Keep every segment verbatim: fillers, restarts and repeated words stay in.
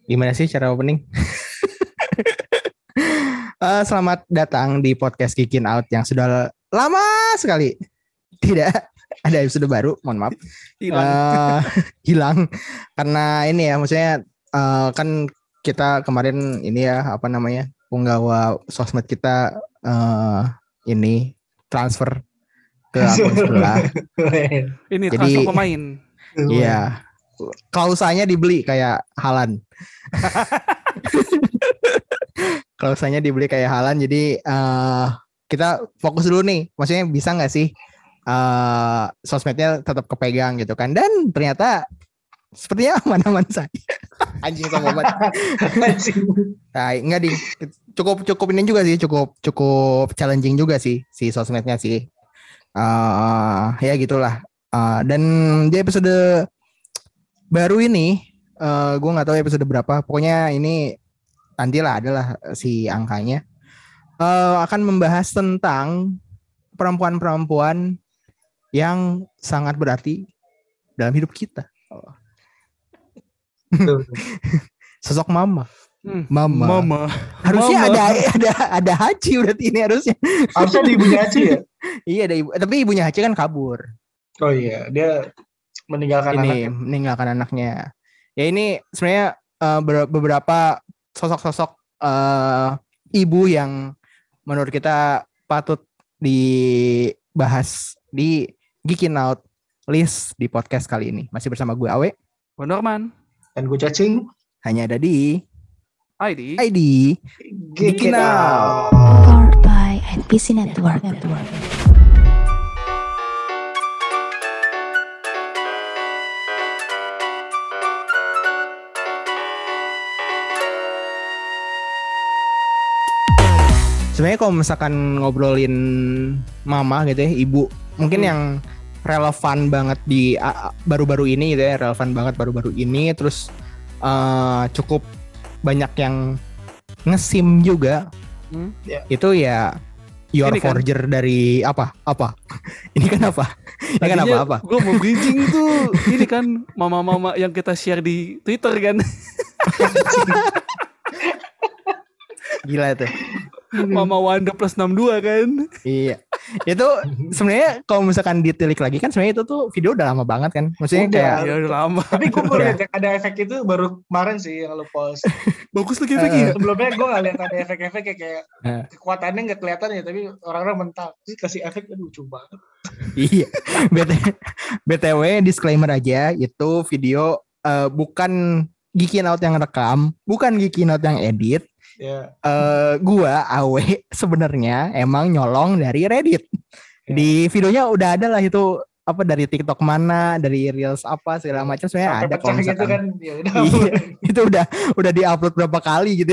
Gimana sih cara opening? uh, selamat datang di podcast Kicking Out yang sudah lama sekali tidak ada episode baru. Mohon maaf. Hilang. Uh, hilang karena ini ya, maksudnya uh, kan kita kemarin ini ya apa namanya penggawa sosmed kita uh, ini transfer ke akun sebelah. Ini Jadi, transfer pemain. Iya. Klausanya dibeli kayak Haaland. Klausanya dibeli kayak Haaland. Jadi uh, kita fokus dulu nih. Maksudnya bisa nggak sih uh, sosmednya tetap kepegang gitu kan? Dan ternyata sepertinya aman-aman saja. Anjing sama banget. Nah, enggak ding. Cukup cukup ini juga sih. Cukup cukup challenging juga sih si sosmednya sih. Uh, ya gitulah. Uh, dan di episode baru ini, uh, gue nggak tahu episode berapa. Pokoknya ini nantilah adalah si angkanya. Uh, akan membahas tentang perempuan-perempuan yang sangat berarti dalam hidup kita. Oh. Sosok mama. Hmm, mama. Mama. Harusnya Mama. ada ada ada Haji berarti ini harusnya. Harusnya di ibunya Haji ya? Iya ada ibu, tapi ibunya Haji kan kabur. Oh iya, dia meninggalkan ini anaknya. meninggalkan anaknya. Ya ini sebenarnya uh, beberapa sosok-sosok uh, ibu yang menurut kita patut dibahas di Geekin Out list di podcast kali ini. Masih bersama gue Awe, Gue Norman. Dan gue Cacing. Hanya ada di I D. I D Geekin Out. Powered by N P C Network. Network. Sebenarnya kalau misalkan ngobrolin mama gitu ya, ibu, mungkin hmm. yang relevan banget di uh, baru-baru ini gitu ya, relevan banget baru-baru ini, terus uh, cukup banyak yang ngesim juga, Hmm? Ya. itu ya Your Ini kan? Forger dari apa? Apa? Ini kan apa? Ini kan apa-apa? Gue mau bridging tuh. Ini kan mama-mama yang kita share di Twitter kan. Gila tuh. Mama Wanda plus enam puluh dua kan. Iya. Itu sebenarnya kalau misalkan ditilik lagi kan sebenarnya itu tuh video udah lama banget kan. Maksudnya Udah. kayak Ya udah lama. Tapi gue baru Udah. lihat ada efek itu baru kemarin sih yang lo post. Bagus lagi efeknya. Sebelumnya gue gak lihat ada efek-efek kayak, kayak Eh. kekuatannya gak kelihatan ya, tapi orang-orang mental. Terus kasih efek, aduh lucu banget. Iya. B T B T W disclaimer aja, itu video uh, bukan Geekin Out yang rekam, bukan Geekin Out yang edit. Ya. Uh, gua Awe sebenarnya emang nyolong dari Reddit. Ya. Di videonya udah ada lah itu apa dari TikTok mana, dari Reels apa segala macam sebenarnya Sampai ada pecah kalau gitu misalkan. kan. Ya udah. Iya, itu udah udah diupload berapa kali gitu.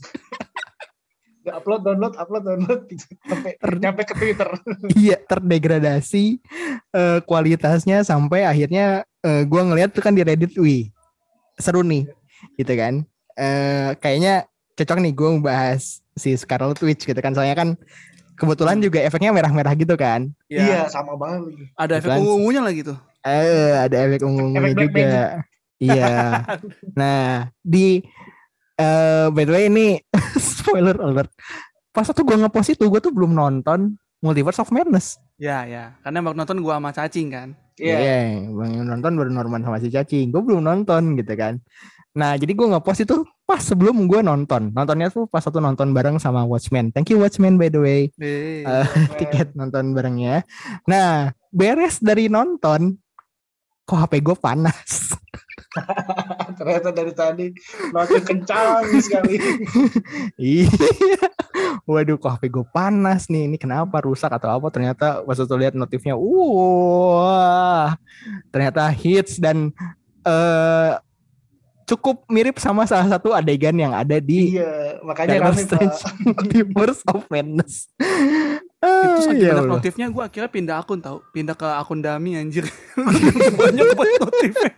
Udah upload, download, upload, download. Gitu. Sampai Ter- nyampe ke Twitter. Iya, terdegradasi uh, kualitasnya sampai akhirnya uh, gua ngeliat tuh kan di Reddit, wih seru nih gitu kan. Uh, kayaknya cocok nih gue ngebahas si Scarlet Witch gitu kan, soalnya kan kebetulan juga efeknya merah-merah gitu kan. Iya, sama banget lagi. Ada efek Kebetulan- ungu-ungunya lagi tuh. Eh, ada efek ungu-ungunya Efek Black juga. Iya. Nah, di eh by the way ini spoiler alert. Pas waktu gue ngepost itu gue tuh belum nonton Multiverse of Madness. Ya ya. Karena baru nonton gue sama cacing kan. Iya. Iya, Bang yang nonton baru Norman sama si Cacing. Gue belum nonton gitu kan. Nah, jadi gue ngepost itu pas sebelum gue nonton. Nontonnya tuh pas satu nonton bareng sama Watchmen. Thank you Watchmen by the way. Eh, Uh, tiket nonton barengnya. Nah, beres dari nonton, kok H P gue panas. Ternyata dari tadi notif kencang sekali. Iya. Waduh, kok H P gue panas nih. Ini kenapa rusak atau apa? Ternyata pas waktu lihat notifnya, wah, ternyata hits dan uh, cukup mirip sama salah satu adegan yang ada di Iya, makanya Doctor rame Strange Pak. Multiverse of Madness. itu Ah, saking ya banyak Allah. notifnya gue akhirnya pindah akun tau. Pindah ke akun Dami anjir. Banyak banget notifnya.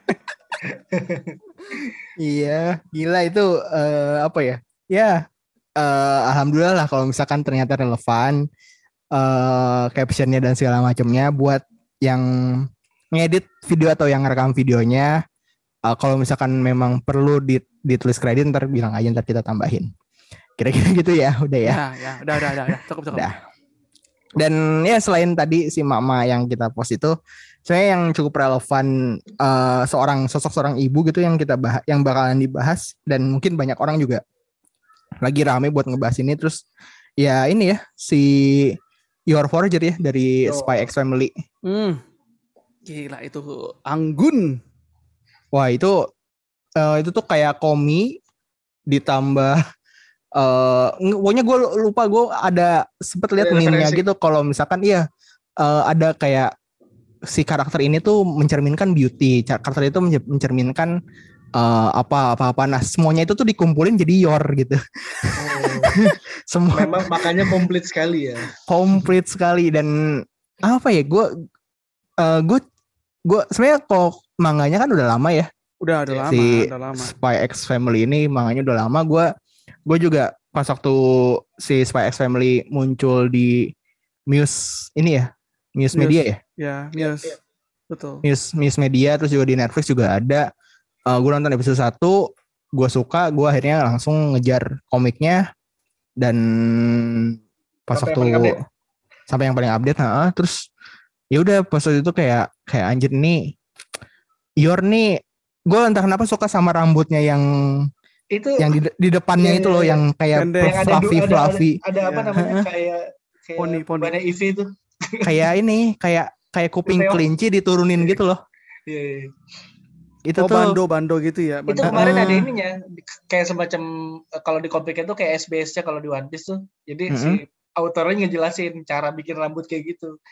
Iya, gila itu uh, apa ya? Ya, uh, alhamdulillah lah kalau misalkan ternyata relevan uh, captionnya dan segala macamnya buat yang ngedit video atau yang rekam videonya. uh, kalau misalkan memang perlu di, ditulis kredit ntar bilang aja ntar kita tambahin. Kira-kira gitu ya, udah ya. Ya, ya, udah, udah, udah, udah. Cukup, cukup. Udah. Dan ya selain tadi si mama yang kita post itu, saya yang cukup relevan uh, seorang sosok seorang ibu gitu yang kita bahas, yang bakalan dibahas dan mungkin banyak orang juga lagi rame buat ngebahas ini. Terus ya ini ya si Your Forger ya dari Yo. Spy X Family. Hmm. Gila itu anggun. Wah itu uh, itu tuh kayak komi ditambah Uh, pokoknya gue lupa gue ada sempet lihat meme-nya gitu kalau misalkan iya uh, ada kayak si karakter ini tuh mencerminkan beauty, karakter itu mencerminkan uh, apa apa apa nah semuanya itu tuh dikumpulin jadi Yor gitu. Oh. Semua memang makanya komplit sekali ya. Komplit sekali dan apa ya gue uh, gue gue sebenarnya kok manganya kan udah lama ya. Udah udah lama, si udah lama. Spy X Family ini manganya udah lama. Gue gue juga pas waktu si Spy X Family muncul di Muse ini ya, Muse, Muse. Media ya. Ya, Muse. Ya, ya. Betul. Muse, Muse Media terus juga di Netflix juga ada. Uh, gue nonton episode satu, gue suka, gue akhirnya langsung ngejar komiknya dan pas sampai waktu yang sampai yang paling update, nah, terus ya udah pas waktu itu kayak kayak anjir nih, Yor nih, gue entah kenapa suka sama rambutnya yang itu yang di, di depannya iya, itu loh yang kayak yang fluffy ada, fluffy. Ada, ada, ada apa namanya kayak kayak poni poni. Banyak Ivy itu. Kayak ini kayak kayak kuping kelinci diturunin gitu loh. Iya. iya. Itu oh, tuh bando bando gitu ya. Bando. Itu kemarin uh, ada ininya kayak semacam kalau di komiknya tuh kayak S B S-nya kalau di One Piece tuh. Jadi mm-hmm. si autornya ngejelasin cara bikin rambut kayak gitu.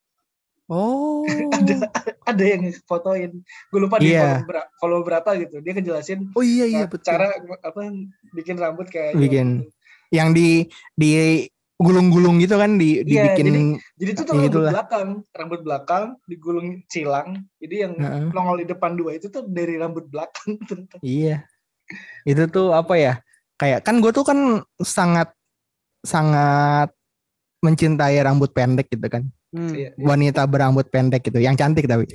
Oh, ada ada yang fotoin. Gue lupa di yeah. follow, ber- follow berapa gitu. Dia ngejelasin. Oh iya iya betul. Cara apa bikin rambut kayak bikin gitu. Yang di di gulung-gulung gitu kan di yeah, dibikin. Jadi, jadi itu tuh rambut lah. belakang, rambut belakang digulung cilang. Jadi yang uh-huh. nongol di depan dua itu tuh dari rambut belakang. Iya. Itu tuh apa ya? Kayak kan gue tuh kan sangat sangat mencintai rambut pendek gitu kan. Hmm. Wanita berambut pendek gitu, yang cantik tapi.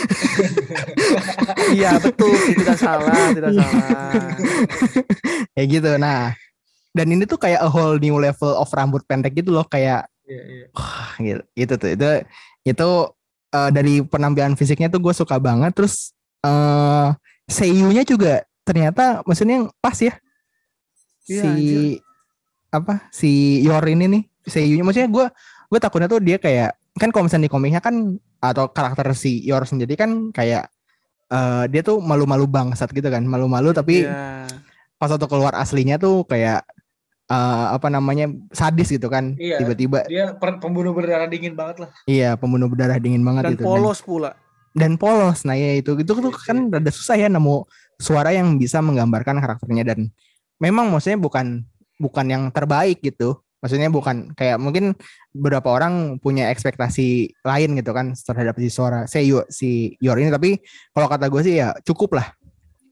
Iya betul, tidak salah, tidak salah. Kayak gitu. Nah, dan ini tuh kayak a whole new level of rambut pendek gitu loh, kayak, yeah, yeah. Wah, gitu, itu tuh, itu, itu uh, dari penampilan fisiknya tuh gue suka banget. Terus uh, seiyunya juga ternyata, maksudnya pas ya. Yeah, si anjir. apa si Yor ini nih, seiyunya, maksudnya gue gue takutnya tuh dia kayak kan kalau misalnya di komiknya kan atau karakter si Yor sendiri kan kayak uh, dia tuh malu-malu bangsat gitu kan, malu-malu tapi yeah. pas waktu keluar aslinya tuh kayak uh, apa namanya sadis gitu kan, iya, tiba-tiba dia pembunuh berdarah dingin banget lah. Iya, pembunuh berdarah dingin banget dan itu. Polos dan, pula. Dan polos, nah ya itu itu tuh kan rada susah ya nemu suara yang bisa menggambarkan karakternya dan memang maksudnya bukan bukan yang terbaik gitu. Maksudnya bukan kayak mungkin beberapa orang punya ekspektasi lain gitu kan terhadap si suara si si Yor ini, tapi kalau kata gue sih ya cukup lah,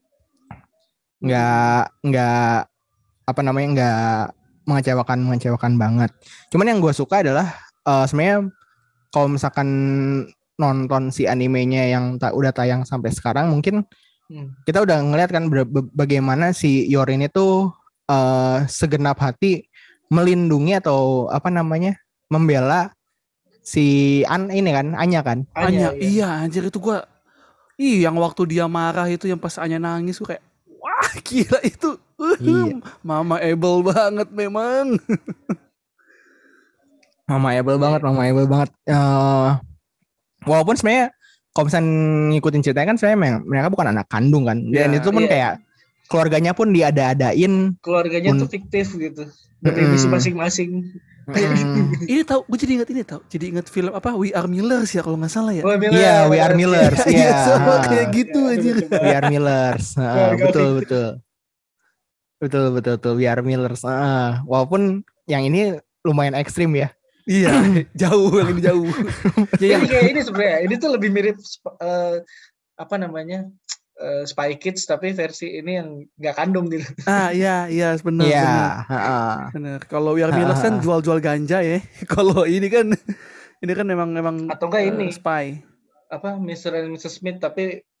nggak nggak apa namanya nggak mengecewakan mengecewakan banget. Cuman yang gue suka adalah uh, sebenarnya kalau misalkan nonton si animenya yang tak udah tayang sampai sekarang mungkin hmm. kita udah ngeliat kan ber- bagaimana si Yor ini tuh uh, segenap hati melindungi atau apa namanya membela si An ini kan Anya kan Anya, Anya iya. iya anjir itu gua ih yang waktu dia marah itu yang pas Anya nangis gua kayak wah gila itu iya. Mama able banget memang. Mama able banget Mama able banget uh, walaupun sebenarnya kalau misalnya ngikutin ceritanya kan sebenarnya mereka bukan anak kandung kan dan yeah, itu pun yeah. kayak keluarganya pun diada-adain, keluarganya pun, tuh fiktif gitu. Dari mm, misi masing-masing. Mm. Ini tahu, gue jadi ingat ini tahu. Jadi ingat film apa We Are Millers ya kalau nggak salah ya. Iya, yeah, We Are Millers. Iya, yeah. Sama kayak gitu ya, aja. We Are Millers. Uh, betul, betul. Betul, betul, betul. We Are Millers. Uh, walaupun yang ini lumayan ekstrim ya. Iya, jauh lebih jauh. Jadi kayak ini sebenarnya, ini tuh lebih mirip uh, apa namanya? Uh, Spy Kids tapi versi ini yang nggak kandung gitu. Ah iya iya benar yeah, benar. Uh, benar. Kalau We Are Millers kan jual-jual ganja ya. Kalau ini kan ini kan memang memang atau enggak uh, ini spy. Apa mister and missus Smith tapi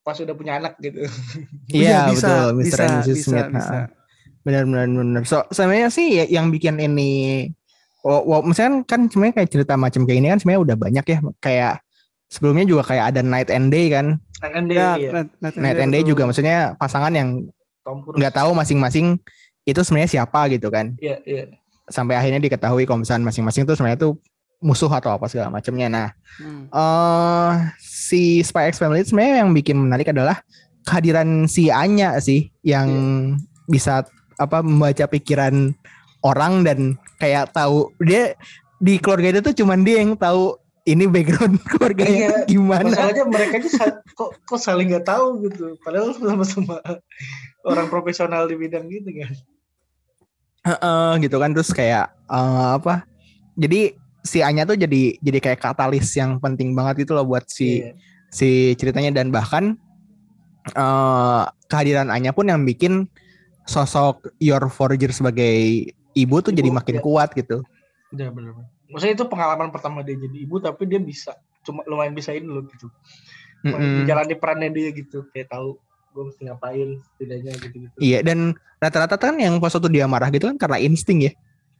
pas udah punya anak gitu. Iya bisa, betul, mister bisa, and missus bisa, Smith. bisa. Benar-benar benar. So sebenarnya sih ya, yang bikin ini, oh, wow, misalnya kan sebenarnya kayak cerita macam kayak ini kan sebenarnya udah banyak ya. Kayak sebelumnya juga kayak ada Night and Day kan. Night and Day, Ya, iya. Night, Night and Night Day, and Day betul. juga maksudnya pasangan yang Tom Cruise. nggak tahu masing-masing itu sebenarnya siapa gitu kan. Iya, iya. Sampai akhirnya diketahui kalau misalnya masing-masing itu sebenarnya itu musuh atau apa segala macamnya. Nah, Hmm. uh, si Spy X Family sebenarnya yang bikin menarik adalah kehadiran si Anya sih yang yeah. bisa apa membaca pikiran orang dan kayak tahu dia di keluarga itu tuh cuman dia yang tahu ini background keluarganya Iya, gimana. Masalahnya mereka aja sa- kok kok saling nggak tahu gitu. Padahal sama-sama orang profesional di bidang gitu kan. Uh, gitu kan terus kayak uh, apa? Jadi si Anya tuh jadi jadi kayak katalis yang penting banget gitu loh buat si Iya. si ceritanya dan bahkan uh, kehadiran Anya pun yang bikin sosok Yor Forger sebagai ibu tuh Ibu, jadi makin ya. kuat gitu. Iya benar. Maksudnya itu pengalaman pertama dia jadi ibu tapi dia bisa cuma lumayan bisain loh gitu. Mm-mm. Menjalani perannya dia gitu kayak tahu gue mesti ngapain setidaknya gitu-gitu. Iya dan rata-rata kan yang pas waktu dia marah gitu kan karena insting ya.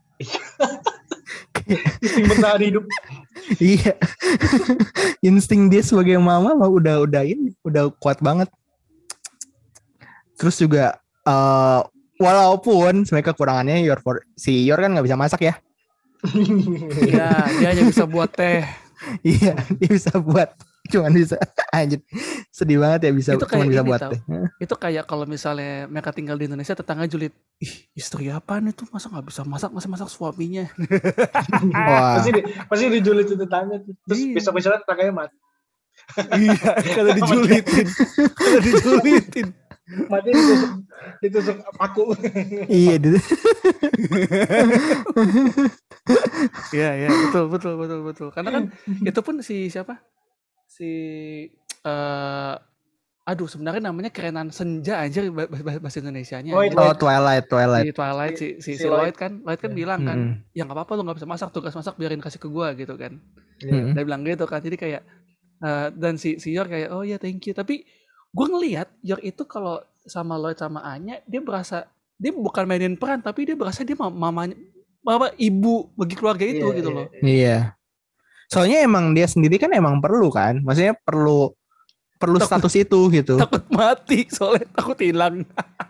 Insting bertahan hidup. Iya. Insting dia sebagai mama mah udah udah ini udah kuat banget. Terus juga uh, walaupun sebenarnya kekurangannya Yor for, si Yor kan nggak bisa masak ya. Iya, dia hanya bisa buat teh. Iya, dia bisa buat cuman bisa anjir. Sedih banget ya bisa Itu cuman kayak bisa ini buat tau. teh. Itu kayak kalau misalnya mereka tinggal di Indonesia, tetangga julid, ih istri apaan itu masa nggak bisa masak, masa masak suaminya. Wah. pasti di, pasti dijulit itu tetangga tuh. Terus Iya. besok-besoknya tetangganya mati. Iya, karena dijulitin, karena dijulitin. Mati ditusuk, ditusuk paku. Iya gitu. Iya, iya, betul, betul, betul, betul. Karena kan itu pun si siapa? Si uh, aduh sebenarnya namanya kerenan senja aja bahasa Indonesianya. Oh, anjir. itu. Oh Twilight Twilight. Di Twilight si si, Si si Lloyd Lloyd. kan, Lloyd kan Ya. bilang kan, Mm-mm. ya nggak apa-apa lu nggak bisa masak, tugas masak biarin kasih ke gua gitu kan. Mm-mm. Dia bilang gitu kan, jadi kayak uh, dan si si Yor kayak oh ya thank you, tapi gue ngelihat Yor itu kalau sama Lloyd sama Anya dia berasa dia bukan mainin peran tapi dia berasa dia mam- mamanya mama ibu bagi keluarga itu Iya, gitu iya, loh. iya. Iya. Soalnya emang dia sendiri kan emang perlu kan. Maksudnya perlu perlu Takut- status itu gitu. Takut mati soalnya takut hilang.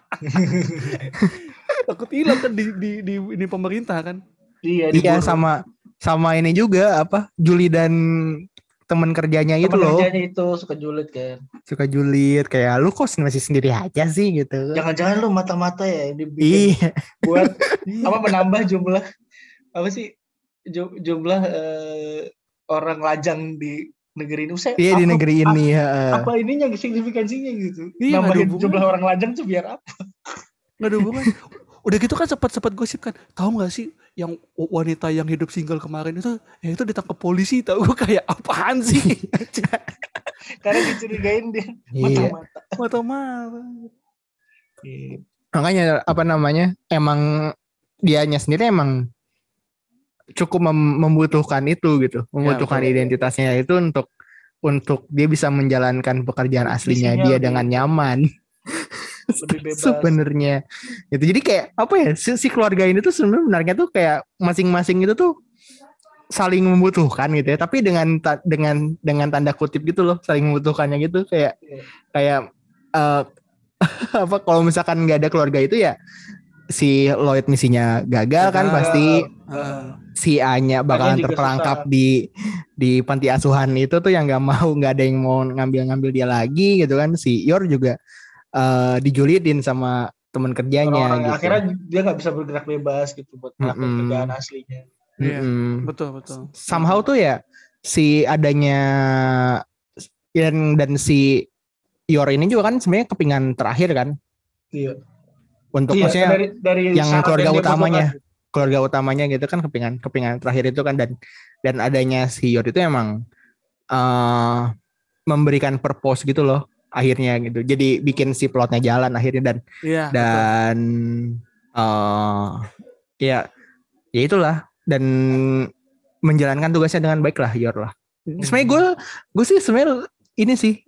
Takut hilang kan di, di di ini pemerintah kan. Iya, Iya diburu. sama sama ini juga apa Juli dan teman kerjanya itu Temen loh kerjanya itu suka julid kan. suka julid kayak lu kok masih sendiri aja sih gitu. Jangan-jangan lu mata-mata ya yang dibikin Iya. buat apa menambah jumlah apa sih ju- jumlah eh, orang lajang di negeri ini. Usai, Iya di apa- negeri ini ya. Apa ininya signifikansinya gitu? Iya, nggak ada Nambahin hubungan. jumlah orang lajang tuh biar apa? Nggak ada hubungan. Udah gitu kan sempat-sempat gosip kan, tahu nggak sih yang wanita yang hidup single kemarin itu, ya itu ditangkap polisi, tahu gue kayak apaan sih? Karena dicurigain dia Iya. mata-mata. Mata-mata. Gitu. Makanya apa namanya emang dianya sendiri emang cukup mem- membutuhkan itu gitu, membutuhkan betul. identitasnya itu untuk untuk dia bisa menjalankan pekerjaan aslinya Misinya dia lebih- dengan nyaman. Lebih bebas. Sebenarnya itu jadi kayak apa ya si, si keluarga ini tuh sebenarnya tuh kayak masing-masing itu tuh saling membutuhkan gitu ya, tapi dengan ta- dengan dengan tanda kutip gitu loh, saling membutuhkannya gitu kayak Iya. kayak eh, apa kalau misalkan nggak ada keluarga itu ya si Lloyd misinya gagal kan Gagal. pasti Heeh. si Anya bakalan Anya juga terperangkap susah. di di panti asuhan itu tuh yang nggak mau, nggak ada yang mau ngambil-ngambil dia lagi gitu kan. Si Yor juga eh, dijulidin sama teman kerjanya Orang-orang gitu. akhirnya dia nggak bisa bergerak bebas gitu buat melakukan Mm-mm. kerjaan aslinya. Iya, Mm-mm. betul betul. Somehow tuh ya si adanya dan dan si Yor ini juga kan sebenarnya kepingan terakhir kan Iya. untuk Iya, maksudnya dari, dari yang saat keluarga dia utamanya. butuhkan. keluarga utamanya gitu kan kepingan kepingan terakhir itu kan dan dan adanya si Yor itu emang eh memberikan purpose gitu loh akhirnya gitu, jadi bikin si plotnya jalan akhirnya dan Iya, betul. dan eh ya ya itulah dan menjalankan tugasnya dengan baik lah Yor lah. Sebenarnya gue gue sih sebenarnya ini sih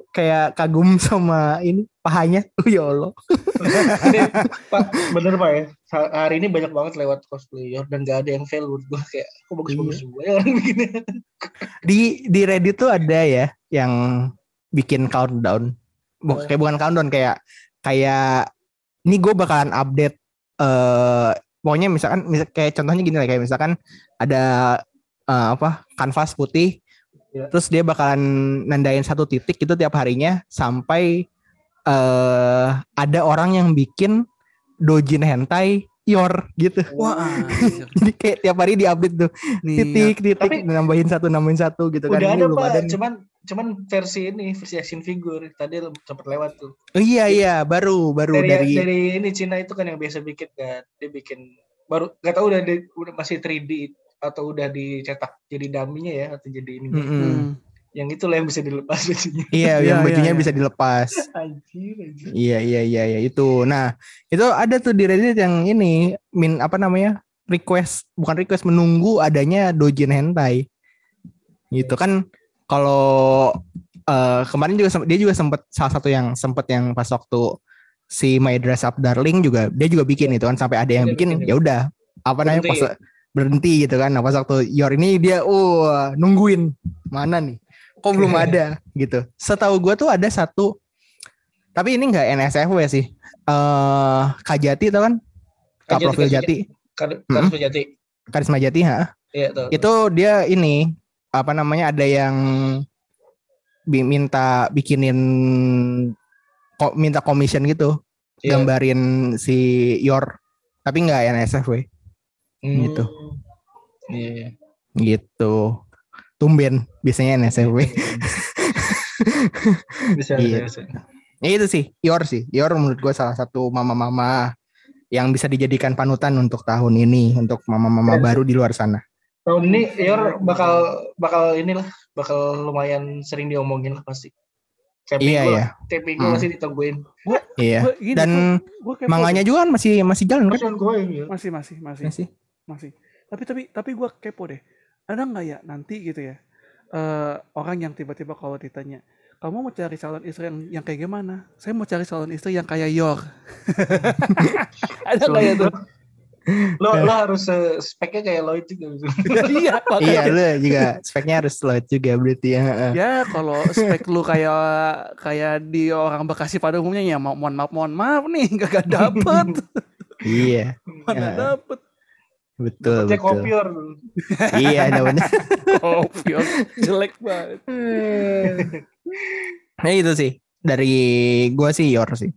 kayak kagum sama ini pahanya. Oh ya Allah. Ini Pak, bener Pak ya. Ha- Hari ini banyak banget lewat cosplayer dan gak ada yang fail menurut gue kayak kok bagus-bagus Iya. semua ya orang begini. Di di Reddit tuh ada ya yang bikin countdown. Buk- kayak bukan countdown kayak kayak ini gue bakalan update eh pokoknya misalkan misal, kayak contohnya gini lah kayak misalkan ada eh, apa kanvas putih. Ya. Terus dia bakalan nandain satu titik itu tiap harinya sampai eh ada orang yang bikin dojin hentai yor gitu. Wah, anjir. Jadi kayak tiap hari diupdate tuh Nih, titik titik Tapi- nambahin satu nambahin satu gitu kan. Udah Ini ada belum Pak, ada nih. cuman cuman versi ini versi action figure tadi cepet lewat tuh. Oh, iya iya baru baru Dari, dari, dari ini Cina itu kan yang biasa bikin kan, dia bikin baru nggak tahu udah di- udah masih tiga D atau udah dicetak jadi dummy-nya ya atau jadi ini. Mm-mm. Hmm. Yang itulah yang bisa dilepas bajunya. Iya Iya, yang iya, bajunya iya. bisa dilepas. Anjir, anjir. Iya iya iya iya itu. Nah itu ada tuh di Reddit yang ini min apa namanya request bukan request menunggu adanya dojin hentai. Gitu kan kalau eh, kemarin juga sem- dia juga sempat salah satu yang sempat yang pas waktu si My Dress Up Darling juga dia juga bikin itu kan sampai ada yang Dia bikin bikin ya udah apa namanya Berhenti. pas berhenti gitu kan. Nah pas waktu Yor ini dia uh nungguin mana nih kok belum ada gitu. Setahu gue tuh ada satu tapi ini nggak N S F W sih. Eh Kajati tau kan? Kak Kajati, Profil Kajati. Jati, Kar- Hmm? Karisma Jati. Karisma Jati, ha? Iya tuh. Itu dia ini apa namanya ada yang bi- minta bikinin kok minta commission gitu, Iya. gambarin si Yor, tapi nggak N S F W Hmm. gitu. Iya. iya. gitu. Tumben biasanya N S F W. Bisa, Iya. bisa, bisa. Ya itu sih, Yor sih. Yor menurut gue salah satu mama-mama yang bisa dijadikan panutan untuk tahun ini untuk mama-mama Keren. baru di luar sana. Tahun ini Yor bakal bakal inilah bakal lumayan sering diomongin lah pasti. Kayak Iya Pigo, ya. kayak Pigo Hmm. masih ditungguin. Iya. Gua- gini, Dan gua- gua kepo manganya deh. juga kan masih masih jalan kan? Masih ongoing ya. masih masih masih Masih. masih. Tapi tapi tapi gue kepo deh. Ada nggak ya nanti gitu ya eh orang yang tiba-tiba kalau ditanya kamu mau cari calon istri yang yang kayak gimana? Saya mau cari calon istri yang kayak Yor. Ada nggak ya tuh? Lo lo harus eh, speknya kayak Lloyd juga. Iya, makanya. Iya lu juga speknya harus slot juga berarti ya. Ya kalau spek lu kayak kayak di orang Bekasi pada umumnya ya mo- mohon maaf mohon maaf nih gak dapet. Iya, Mana Ya. dapet betul Dapetnya betul. kopior. Iya, dapetnya. kopi jelek banget. Nah itu sih dari gua sih Yor sih.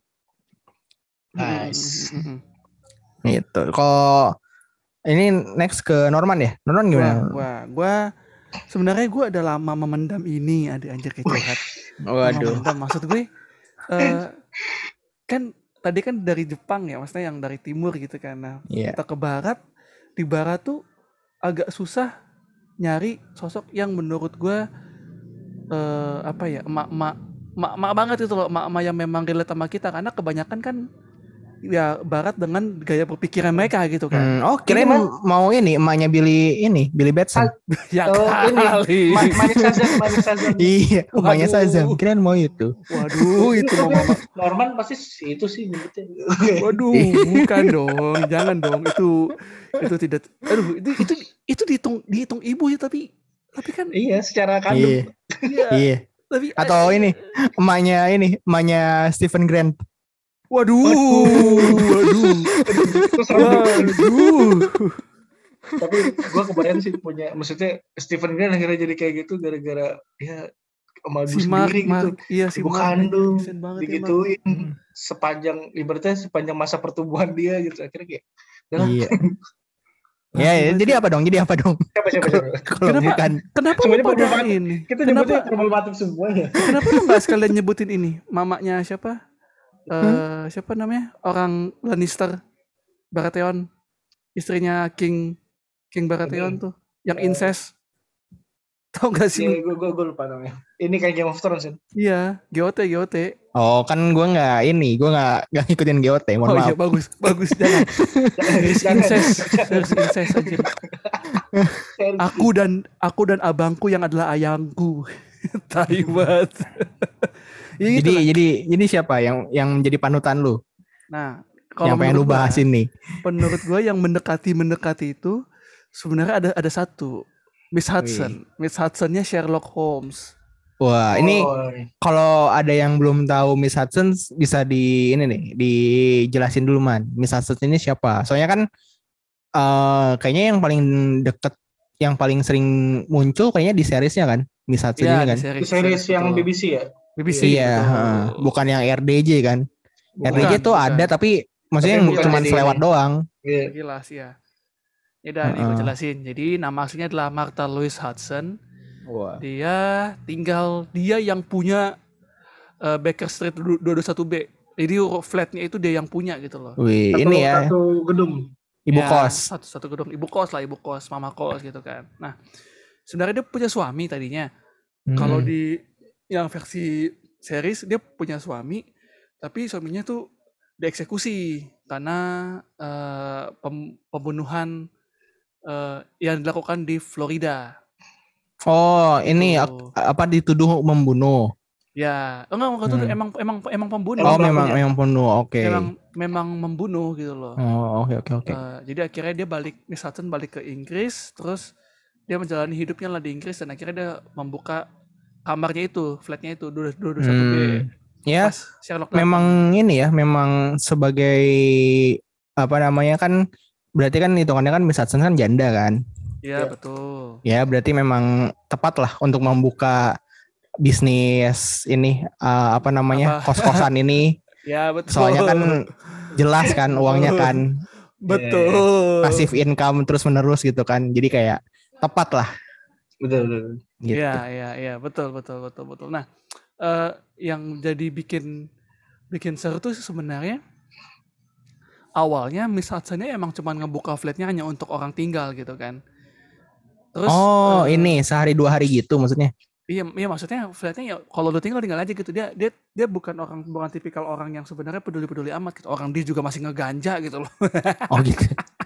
Nice. Mm-mm. Gitu. Kalau ini next ke Norman ya. Norman Gua, gimana? gua, gua sebenarnya gua udah lama memendam ini, ada anjir kayak curhat. Lama memendam maksud gue eh kan tadi kan dari Jepang ya, maksudnya yang dari timur gitu kan. Nah, Iya. kita ke barat, di barat tuh agak susah nyari sosok yang menurut gua eh apa ya, emak-emak emak-emak banget itu loh, emak-emak yang memang relate sama kita karena kebanyakan kan ya barat dengan gaya berpikiran mereka gitu kan. Hmm, oh kirain Ini mau ini emaknya Billy ini Billy Batson. Ya Oh, ini. kali. Ma- Manis Sazan, Manis Sazan. Iya, emaknya Waduh. Shazam. Kirain mau itu. Waduh, itu mama. Norman pasti si- itu sih nyebutnya. Waduh, bukan dong, jangan dong. Itu itu tidak. Aduh, itu itu itu dihitung dihitung ibu ya tapi tapi kan Iya, secara Iya. kandung. iya, Iya. tapi Atau ini emaknya ini emaknya Stephen Grant. waduh, waduh, Terus rambut. waduh. Tapi gue kebayang sih punya, maksudnya Stephen Grant akhirnya jadi kayak gitu gara-gara ya sama ibu Si Mark, sendiri gitu. Mark, iya si Ibu Mark, kandung, kasian banget ya, Mark. digituin sepanjang ibaratnya sepanjang masa pertumbuhan dia gitu akhirnya kayak "Yalah, Iya. Ya, ya, jadi apa dong? Jadi apa dong? siapa siapa siapa Kalau Kenapa? bukan Kenapa lu Sebenarnya pada problematik. ini? kita Kenapa nyebutnya problematik semua ya. kenapa lu nggak sekalian nyebutin ini? Mamanya siapa? Eh siapa namanya? Orang Lannister, Baratheon, istrinya King King Baratheon tuh, yang incest. Tahu gak sih? Iya, gue gue lupa namanya. Ini kayak Game of Thrones kan. Iya, G O T, G O T. Oh kan gue nggak ini, gue nggak nggak ngikutin G O T, mohon Oh maaf. iya, bagus, bagus. Jangan. Series incest, series incest aja. Aku dan aku dan abangku yang adalah ayangku. Tai banget. Ya, gitu Jadi lah. jadi jadi siapa yang yang menjadi panutan lu? Nah, Yang kalau pengen lu menurut gua, bahasin nih. menurut gue yang mendekati-mendekati itu sebenarnya ada ada satu, Miss Hudson. Miss Hudsonnya Sherlock Holmes. Wah, ini Oh, kalau ada yang belum tahu Miss Hudson bisa di ini nih dijelasin dulu man. Miss Hudson ini siapa? Soalnya kan eh kayaknya yang paling deket, yang paling sering muncul kayaknya di seriesnya kan, Miss Hudson Ya, ini di kan. series, di series yang betul. B B C ya? B B C, Iya, betul. heeh. Bukan yang R D J kan. Bukan, R D J tuh bukan. ada tapi maksudnya Tapi yang bukan cuma jadi selewat ini. doang. Iya. Jelas ya. Ya udah nih gue Heeh. jelasin. Jadi nama aslinya adalah Martha Louise Hudson. Wah. Dia tinggal dia yang punya uh, Baker Street dua dua satu B. Jadi flatnya itu dia yang punya gitu loh. Wih, Satu, ini ya satu gedung. ibu Ya, kos. Satu satu gedung, ibu kos lah, ibu kos, mama kos gitu kan. Nah, sebenarnya dia punya suami tadinya. Hmm. Kalau di yang versi series dia punya suami, tapi suaminya tuh dieksekusi karena uh, pem- pembunuhan uh, yang dilakukan di Florida. Oh, ini Gitu. ak- apa dituduh membunuh? Ya, enggak enggak itu Hmm. emang emang emang pembunuh. Oh, Emang memang pelakunya. memang penuh. Oke. Memang memang membunuh gitu loh. Oh, oke oke oke. Uh, jadi akhirnya dia balik, Miss Hudson balik ke Inggris, terus dia menjalani hidupnya lah di Inggris dan akhirnya dia membuka kamarnya itu, flatnya itu dua dua satu B. Hmm. Ya, Pas Sherlock datang. memang ini ya, memang sebagai apa namanya kan, berarti kan hitungannya kan Miss Hudson kan janda kan. Iya, Ya. betul. Ya, berarti memang tepat lah untuk membuka bisnis ini uh, apa namanya Apa? kos-kosan ini. Ya, betul. Soalnya kan jelas kan uangnya kan betul. passive income terus menerus gitu kan. Jadi kayak tepat lah Betul, betul. gitu. Iya, iya, iya, betul, betul, betul, betul. Nah, eh, yang jadi bikin bikin seru tuh sebenarnya awalnya Miss Hudson-nya emang cuma ngebuka flatnya hanya untuk orang tinggal gitu kan. Terus Oh, eh, ini sehari dua hari gitu maksudnya. Iya, iya maksudnya flatnya ya kalau lu tinggal tinggal aja gitu. Dia dia dia bukan orang bukan tipikal orang yang sebenarnya peduli-peduli amat gitu. Orang dia juga masih ngeganja gitu loh. Oh gitu.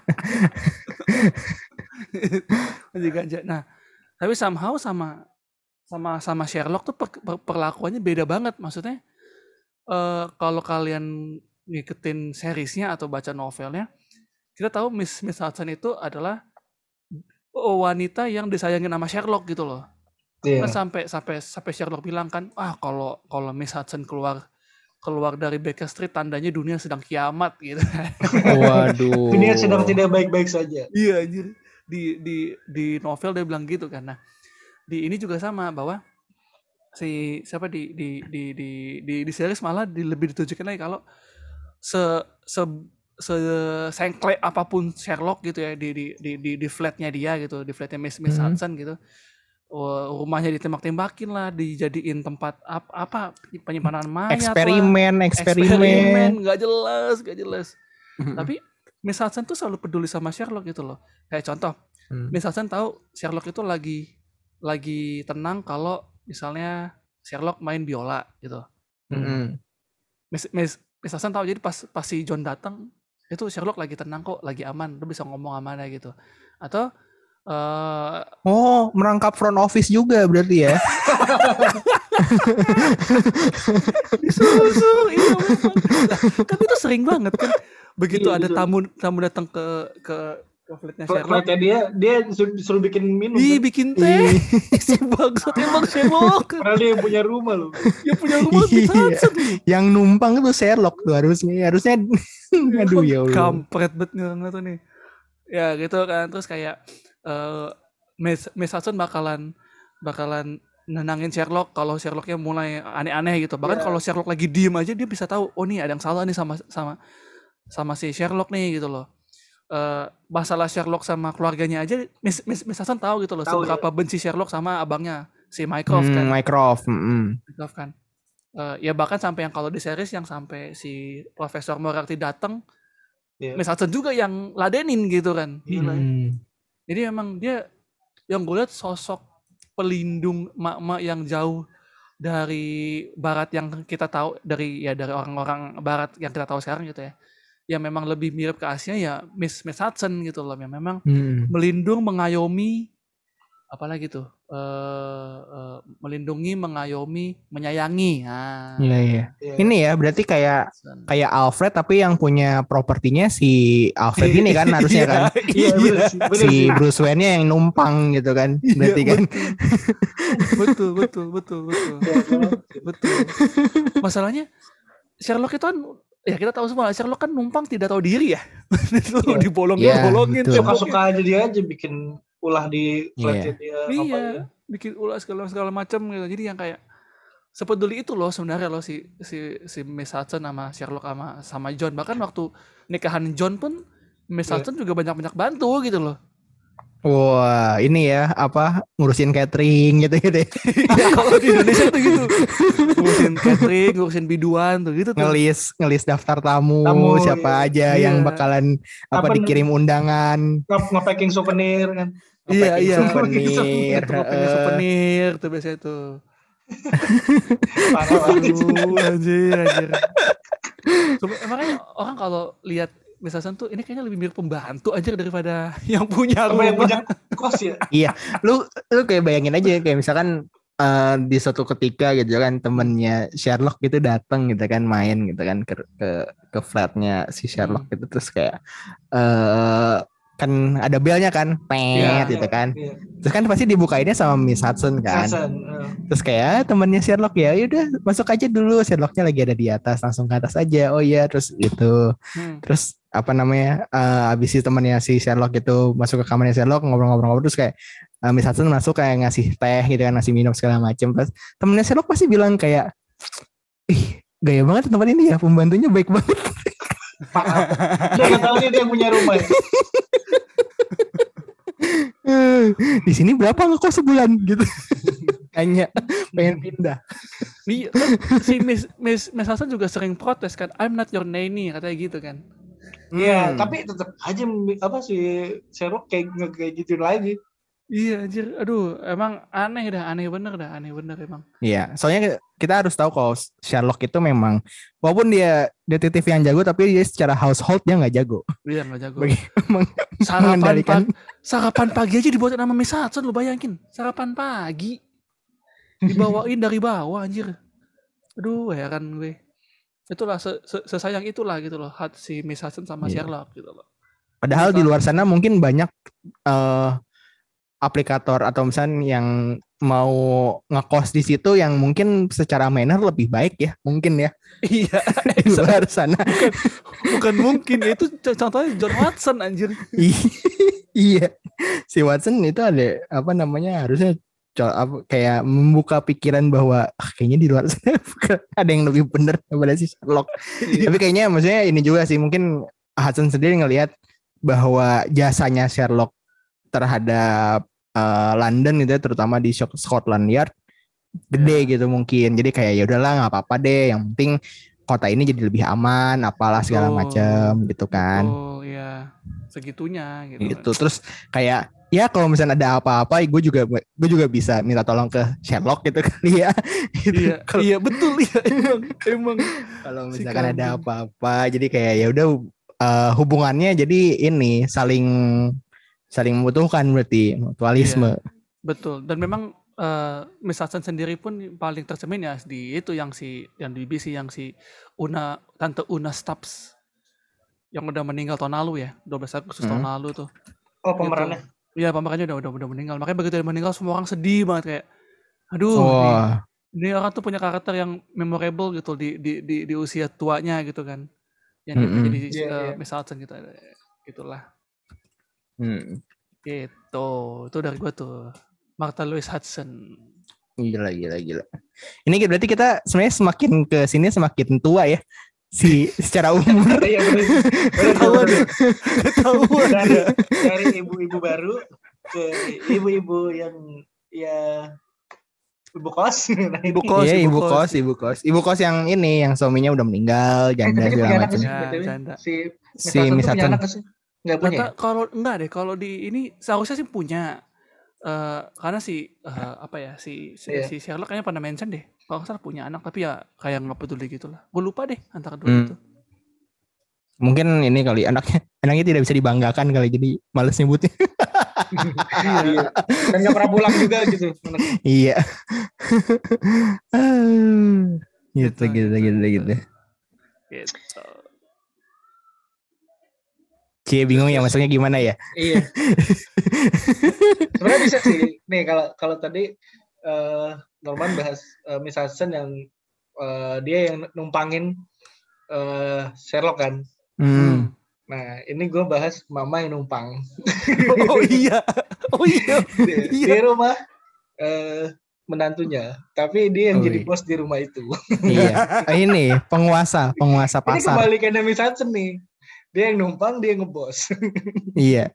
Masih ganja. Nah, tapi somehow sama sama sama Sherlock tuh per, per- perlakuannya beda banget. Maksudnya eh kalau kalian ngikutin seriesnya atau baca novelnya, kita tahu Miss Miss Hudson itu adalah wanita yang disayangin sama Sherlock gitu loh. Iya. Kan sampai sampai sampai Sherlock bilang kan, ah kalau kalau Miss Hudson keluar keluar dari Baker Street tandanya dunia sedang kiamat gitu. Waduh. Dunia sedang tidak baik-baik saja. Iya anjir. Di di di novel dia bilang gitu kan. Nah, di ini juga sama bahwa si siapa di di di di di, di series malah di, lebih ditunjukin lagi kalau se se se sengklek apapun Sherlock gitu ya di di di di, di flatnya dia gitu, di flatnya Miss Miss Hmm. Hudson gitu. Oh, rumahnya ditembak-tembakin lah, dijadiin tempat apa, apa penyimpanan mayat Eksperimen, lah. eksperimen. nggak jelas, nggak jelas. Hmm. Tapi Miss Hudson tuh selalu peduli sama Sherlock gitu loh. Kayak contoh, Hmm. Miss Hudson tahu Sherlock itu lagi lagi tenang kalau misalnya Sherlock main biola gitu. Hmm. Miss Miss Miss Hudson tahu, jadi pas pas si John datang itu Sherlock lagi tenang kok, lagi aman, lu bisa ngomong sama dia gitu. Atau eh Oh, merangkap front office juga berarti ya. disuruh iya memang. Lah, kan itu sering banget kan. Begitu Iya, ada betul. tamu tamu datang ke ke ke flatnya Sherlock, Flatnya dia, dia suruh, suruh bikin minum. ih Kan? bikin teh. Si bangsat emang Sherlock. Padahal dia yang punya rumah loh. Dia punya rumah Miss Iya. Hudson nih. Yang numpang itu Sherlock tuh harusnya. Harusnya aduh ya Allah. Kampret banget nih orang tuh nih. Ya gitu kan, terus kayak eh Miss Miss Hudson bakalan bakalan nenangin Sherlock kalau Sherlocknya mulai aneh-aneh gitu. Bahkan Iya. kalau Sherlock lagi diem aja dia bisa tahu, oh nih ada yang salah nih sama sama sama si Sherlock nih gitu loh. Eh masalah Sherlock sama keluarganya aja Miss Miss, Miss Hudson tahu gitu loh, Tahu, seberapa benci Sherlock sama abangnya si Mycroft kan. Hmm, Mycroft. Hmm. Mycroft kan. Eh, ya bahkan sampai yang kalau di series yang sampai si Profesor Moriarty datang, Iya. Miss Hudson juga yang ladenin gitu kan. Gila. Hmm. Jadi emang dia yang gue lihat sosok pelindung mak-mak yang jauh dari barat yang kita tahu, dari ya dari orang-orang barat yang kita tahu sekarang gitu ya. Yang memang lebih mirip ke Asia ya Miss Miss Hudson gitu loh, yang memang Hmm. melindung, mengayomi apalagi tuh eh eh, melindungi, mengayomi, menyayangi. Nah, Iya iya. Iya. Ini ya berarti kayak Hudson. kayak Alfred tapi yang punya propertinya si Alfred ini kan harusnya kan. Iya bener sih, bener Si sih. Bruce Wayne-nya yang numpang gitu kan. Iya, Berarti kan. betul, betul, betul, betul, Iya, bener. betul. Masalahnya Sherlock itu kan, ya kita tahu semua Sherlock kan numpang tidak tahu diri ya. Itu Iya. dibolong-bolongin Iya, betul. temboknya. Suka-suka aja dia aja bikin ulah di flatnya dia. Iya, ngapain. bikin ulah segala segala macam gitu. Jadi yang kayak sepeduli itu loh sebenarnya loh si si si Miss Hudson sama Sherlock sama sama John. Bahkan waktu nikahan John pun Miss Iya. Hudson juga banyak-banyak bantu gitu loh. Wah, ini ya apa ngurusin catering gitu-gitu ya. Ya, kalau di Indonesia tuh gitu. Ngurusin catering, ngurusin biduan tuh gitu tuh. Ngelis ngelis daftar tamu, Tamu, siapa aja iya. yang bakalan apa Apa dikirim undangan. Nge- nge-packing souvenir kan. Iya, Nge-packing iya. souvenir. Itu pengen heeh. souvenir tuh biasanya tuh. Parah banget. Aduh, anjir, anjir. Cuma- Makanya orang kalau lihat misalnya tuh ini kayaknya lebih mirip pembantu aja daripada yang punya Apa yang rumah. punya kos ya? Iya, lu lu kayak bayangin aja kayak misalkan eh, di suatu ketika gitu kan temennya Sherlock gitu datang gitu kan main gitu kan ke ke ke flatnya si Sherlock gitu terus kayak eh kan ada belnya kan, pet Iya, gitu kan. Iya. Terus kan pasti dibukainnya sama Miss Hudson kan. Hasan. eh. Terus kayak "Ah, temennya Sherlock ya, yaudah masuk aja dulu. Sherlocknya lagi ada di atas, langsung ke atas aja. Oh iya, terus itu. Hmm. Terus apa namanya? eh, abis itu temennya si Sherlock itu masuk ke kamarnya Sherlock ngobrol-ngobrol terus kayak eh, Miss Hudson masuk kayak ngasih teh gitu kan, ngasih minum segala macem. Terus temennya Sherlock pasti bilang kayak, ih gaya banget teman ini ya, pembantunya baik banget. Parah. Dia nggak tahu nih dia yang punya rumah. ya. Di sini berapa ngekos sebulan gitu. Hanya pengen pindah. Iya, si Miss Miss Miss Hudson juga sering protes kan, I'm not your nanny katanya gitu kan. Iya, Hmm. tapi tetap aja mi- apa si Sherlock kayak nge- kayak gituin lagi. Iya anjir, aduh emang aneh dah, aneh bener dah, aneh bener emang. Iya, soalnya kita harus tahu kalau Sherlock itu memang walaupun dia detektif yang jago tapi dia secara household dia nggak jago. Iya nggak jago. Bagi- meng- Sarapan mengendalikan. pagi, sarapan pagi aja dibuatin sama Miss Hudson, lu bayangin. Sarapan pagi dibawain dari bawah anjir. Aduh heran gue. Itulah se- se- sesayang itulah gitu loh, hat si Miss Hudson sama Iya. Sherlock gitu loh. Padahal Bukan. di luar sana mungkin banyak eh, aplikator atau misalnya yang mau ngekos di situ yang mungkin secara manner lebih baik ya, mungkin ya Iya, di luar sana. bukan, bukan mungkin ya, itu c- contohnya John Watson anjir. Iya, si Watson itu ada apa namanya harusnya co- apa, kayak membuka pikiran bahwa ah, kayaknya di luar sana ada yang lebih benar daripada si Sherlock. Tapi kayaknya maksudnya ini juga sih mungkin Hudson sendiri ngelihat bahwa jasanya Sherlock terhadap eh, London gitu ya, terutama di Sc- Scotland Yard gede Ya. gitu mungkin. Jadi kayak ya udahlah nggak apa-apa deh, yang penting kota ini jadi lebih aman, apalah segala Betul. macam gitu kan. Oh iya, segitunya gitu. Gitu terus kayak ya kalau misalnya ada apa-apa gue juga gue juga bisa minta tolong ke Sherlock gitu kali ya. Gitu. Iya, Kalau- iya betul iya emang emang. kalau Si misalkan ada kambing. apa-apa jadi kayak ya udah eh, hubungannya jadi ini saling saling membutuhkan berarti mutualisme. Betul. Dan memang eh, Miss Hudson sendiri pun paling tercermin ya di itu yang si yang di B B C yang si Una tante Una Stubbs yang udah meninggal tahun lalu ya, dua belas Agustus tahun Hmm. lalu tuh. Oh pemerannya. Iya, pemerannya udah udah udah meninggal. Makanya begitu dia meninggal semua orang sedih banget kayak aduh, Wah, ini, ini orang tuh punya karakter yang memorable gitu di di di, di usia tuanya gitu kan. Yang dia Mm-mm. jadi Iya, eh, iya. Miss Hudson gitu. Gitulah. hmm, Gitu. Itu dari gua tuh. Martha Louise Hudson. gila gila gila. Ini berarti kita sebenarnya semakin ke sini semakin tua ya. Si secara umur. Iya bener. Bener, Ketahuan bener. ya. Ketahuan Dari ya. dari ibu-ibu baru ke ibu-ibu yang ya ibu kos. Nah, Ibu ini. kos, Iya, ibu ibu kos. kos, ibu kos. Ibu kos yang ini yang suaminya udah meninggal, Eh, janda tapi dia segala punya anak macam. sih, Ya, B T W. janda. Si Si Miss Miss Hudson punya Hudson. anak nggak sih? Nggak punya. Ternyata ya? kalau enggak deh, kalau di ini seharusnya sih punya. Eh, karena si eh, apa ya si si, Iya. si Sherlock kayaknya pernah mention deh. Kalau nggak salah punya anak tapi ya kayak nggak peduli gitu lah. Gue lupa deh antara dua Hmm. itu. Mungkin ini kali anaknya Enaknya tidak bisa dibanggakan kali, jadi males nyebutnya. Iya. Dan nggak pernah pulang juga gitu. Iya. gitu, Gitu, gitu, gitu, gitu, gitu. gitu. Gitu. Cie bingung ya maksudnya gimana ya? Iya. Sebenarnya bisa sih. Nih kalau kalau tadi uh, Norman bahas uh, Miss Hudson yang uh, dia yang numpangin uh, Sherlock kan. Hmm. Nah ini gue bahas Mama yang numpang. Oh iya, oh iya, di, iya. di rumah uh, menantunya, tapi dia yang Oh, jadi iya. bos di rumah itu. Iya. Ini penguasa, penguasa Ini pasar. kebalikannya Miss Hudson nih. Dia yang numpang, dia yang ngebos. Iya.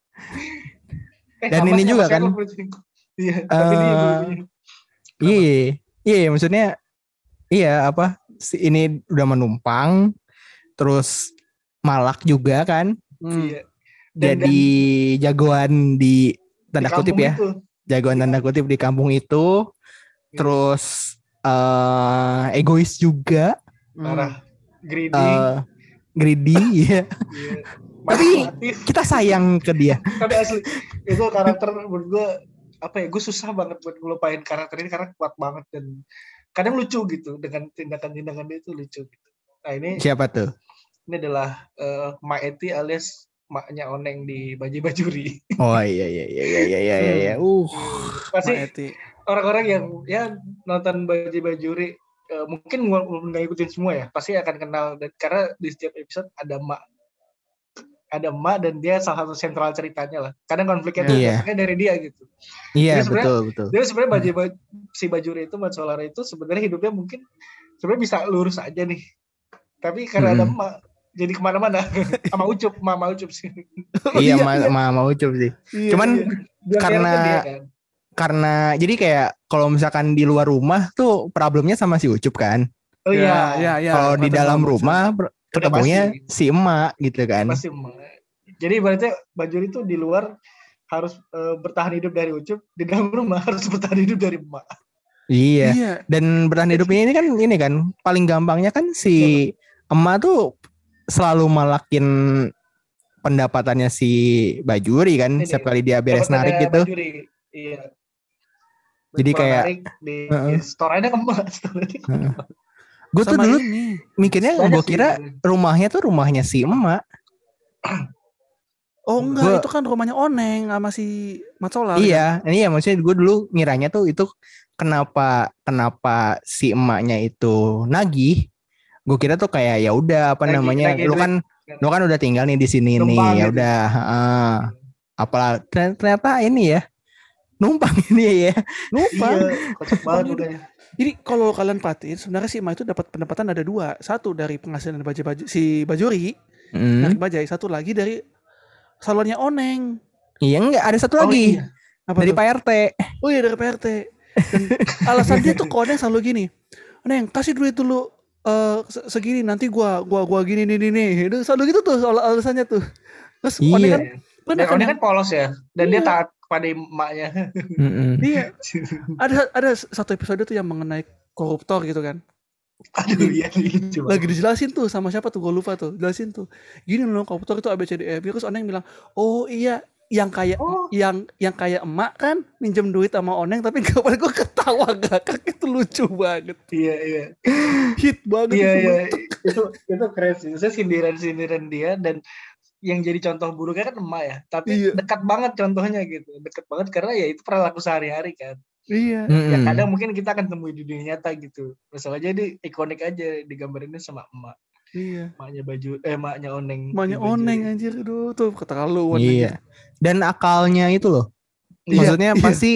eh, Dan sama ini sih juga sama kan. Sherlock berarti. Iya, tapi dia yang Uh, dulunya. iya, iya maksudnya iya apa? Si ini udah menumpang, terus malak juga kan. Hmm. Iya. Dan, Jadi dan, jagoan di tanda di kutip kampung ya. itu. Jagoan tanda kutip di kampung itu. Terus uh, egois juga. Parah. Greedy. Uh, greedy ya. Iya. Tapi Manipulatif. kita sayang ke dia. Tapi asli itu karakter menurut gue apa ya, gue susah banget buat ngelupain karakter ini karena kuat banget dan kadang lucu gitu dengan tindakan-tindakan dia itu lucu gitu. Nah ini Siapa tuh? ini adalah uh, Ma Eti alias maknya Oneng di Baji Bajuri. Oh iya iya iya iya iya iya iya. Uh. Pasti Maeti. orang-orang yang ya nonton Baji Bajuri uh, mungkin nggak ngikutin semua ya, pasti akan kenal dan karena di setiap episode ada mak ada emak dan dia salah satu sentral ceritanya lah. Kadang konfliknya tuh Iya. datangnya dari dia gitu. Iya Jadi sebenarnya- betul betul. Jadi sebenarnya Baji Baj- si Bajuri itu Mat Solara itu sebenarnya hidupnya mungkin sebenarnya bisa lurus aja nih. Tapi karena ada Mm-mm. emak jadi kemana-mana sama Ucup, mama Ucup sih. Iya ma ma mau ucup sih. Iya, Cuman iya. Dia Karena- dia kan. karena jadi kayak kalau misalkan di luar rumah tuh problemnya sama si Ucup kan. Oh iya, iya, iya. Kalau di Batas dalam sama rumah per- ketemunya si emak gitu kan. pasti emak. Jadi berarti Bajuri itu di luar harus uh, bertahan hidup dari Ucup, di dalam rumah harus bertahan hidup dari emak. Iya. Iya. Dan bertahan hidupnya ini kan ini kan paling gampangnya kan si emak tuh selalu malakin pendapatannya si Bajuri kan. Ini, Setiap kali dia beres Dapat narik ada gitu. Bajuri. Iya. Jadi Pulang kayak- narik di Heeh. store-nya ke emak. Gue tuh Sama dulu ini. mikirnya Banyak gue sih. kira rumahnya tuh rumahnya si emak. Oh enggak, Gua- itu kan rumahnya Oneng sama si Mat Solar. Iya, ini ya maksudnya gue dulu ngiranya tuh itu kenapa kenapa si emaknya itu nagih. Gue kira tuh kayak ya udah apa Nagih- namanya, nagih lu duit. kan lu kan udah tinggal nih di sini Numpang nih, ya gitu. udah. heeh. Apalah ternyata, ternyata ini ya numpang ini ya. Numpang. Iya, kocak banget makanya. Jadi kalau kalian perhatiin sebenarnya si emak itu dapat pendapatan ada dua. Satu dari penghasilan baju baju si Bajuri, Hmm. narik bajai. Satu lagi dari salonnya Oneng. Iya enggak, ada satu Oh, lagi iya. Apa dari tuh? Pak R T. Oh iya dari P R T. Dan alasan dia tuh ke Oneng selalu gini. Oneng kasih duit dulu eh, se- segini nanti gua gua gua gini nih nih nih. Itu selalu gitu tuh soal alasannya tuh. Terus Iya. Oneng kan Dan kan Oneng kan polos ya, dan dia Iya. taat pada emaknya. Mm-mm. iya. Ada ada satu episode tuh yang mengenai koruptor gitu kan. Aduh, iya lucu banget. Lagi dijelasin tuh sama siapa tuh gue lupa tuh. Jelasin tuh. Gini loh koruptor itu A B C D E F. Terus Oneng bilang, "Oh iya, yang kayak Oh. yang yang kayak emak kan minjem duit sama Oneng tapi gak boleh." Gue ketawa gak itu lucu banget. Iya, iya. Hit banget Iya, itu. iya. Itu itu keren sih. Saya sindiran-sindiran dia dan yang jadi contoh buruknya kan emak ya. Tapi Iya. dekat banget contohnya gitu. Dekat banget karena ya itu perilaku sehari-hari kan. Iya. Ya Mm-mm. kadang mungkin kita akan temui di dunia nyata gitu. Masalahnya di ikonik aja digambarinnya sama emak. Iya. Emaknya baju eh emaknya Oneng. Emaknya di baju. Oneng anjir. Aduh tuh keterlaluan. Iya. Dan akalnya itu loh. Iya, Maksudnya iya. pasti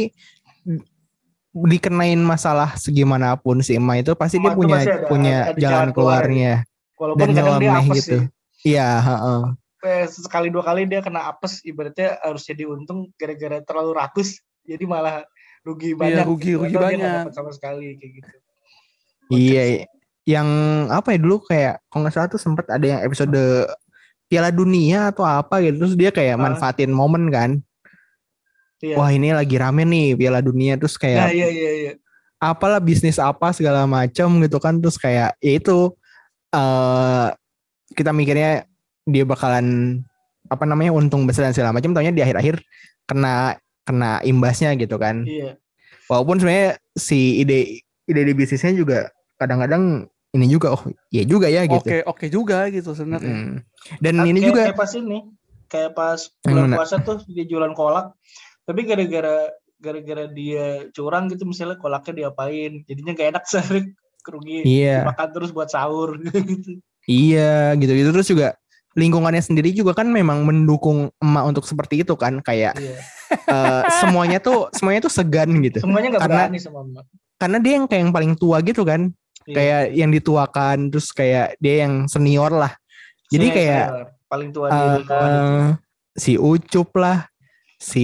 dikenain masalah segimanapun si emak itu pasti dia Emak tuh punya pasti ada- punya ada jalan jalan keluar keluarnya Walaupun dan kadang dia nyeleneh apes gitu. sih. Iya, heeh. Eh, sekali dua kali dia kena apes ibaratnya harus jadi untung gara-gara terlalu rakus jadi malah rugi banyak. rugi- gitu. rugi Atau dia banyak. nggak dapat sama sekali kayak gitu. Iya, yang apa ya dulu kayak kalau nggak salah tuh sempet ada yang episode Piala Dunia atau apa gitu, terus dia kayak Ah. manfaatin momen kan. Iya. Wah ini lagi rame nih Piala Dunia, terus Nah, kayak iya iya iya. apalah bisnis apa segala macam gitu kan, terus kayak ya itu eh kita mikirnya dia bakalan apa namanya untung besar dan segala macam, taunya di akhir-akhir kena kena imbasnya gitu kan. Iya. Walaupun sebenarnya si ide ide di bisnisnya juga kadang-kadang ini juga oh iya juga ya gitu. Oke oke juga gitu sebenarnya. Mm. Dan Kan ini kayak, juga kayak pas ini, kayak pas Yang bulan mana? puasa tuh dia jualan kolak, tapi gara-gara gara-gara dia curang gitu, misalnya kolaknya diapain, jadinya gak enak sehari kerugian, Iya. dimakan terus buat sahur gitu. Iya gitu-gitu. Terus juga lingkungannya sendiri juga kan memang mendukung emak untuk seperti itu kan, kayak Iya. eh, semuanya tuh semuanya tuh segan gitu. Semuanya nggak Karena berani sama emak. karena dia yang kayak yang paling tua gitu kan. Iya. Kayak yang dituakan, terus kayak dia yang senior lah. Jadi Senior, kayak senior. Paling tua di eh, lingkungan itu. si Ucup lah, si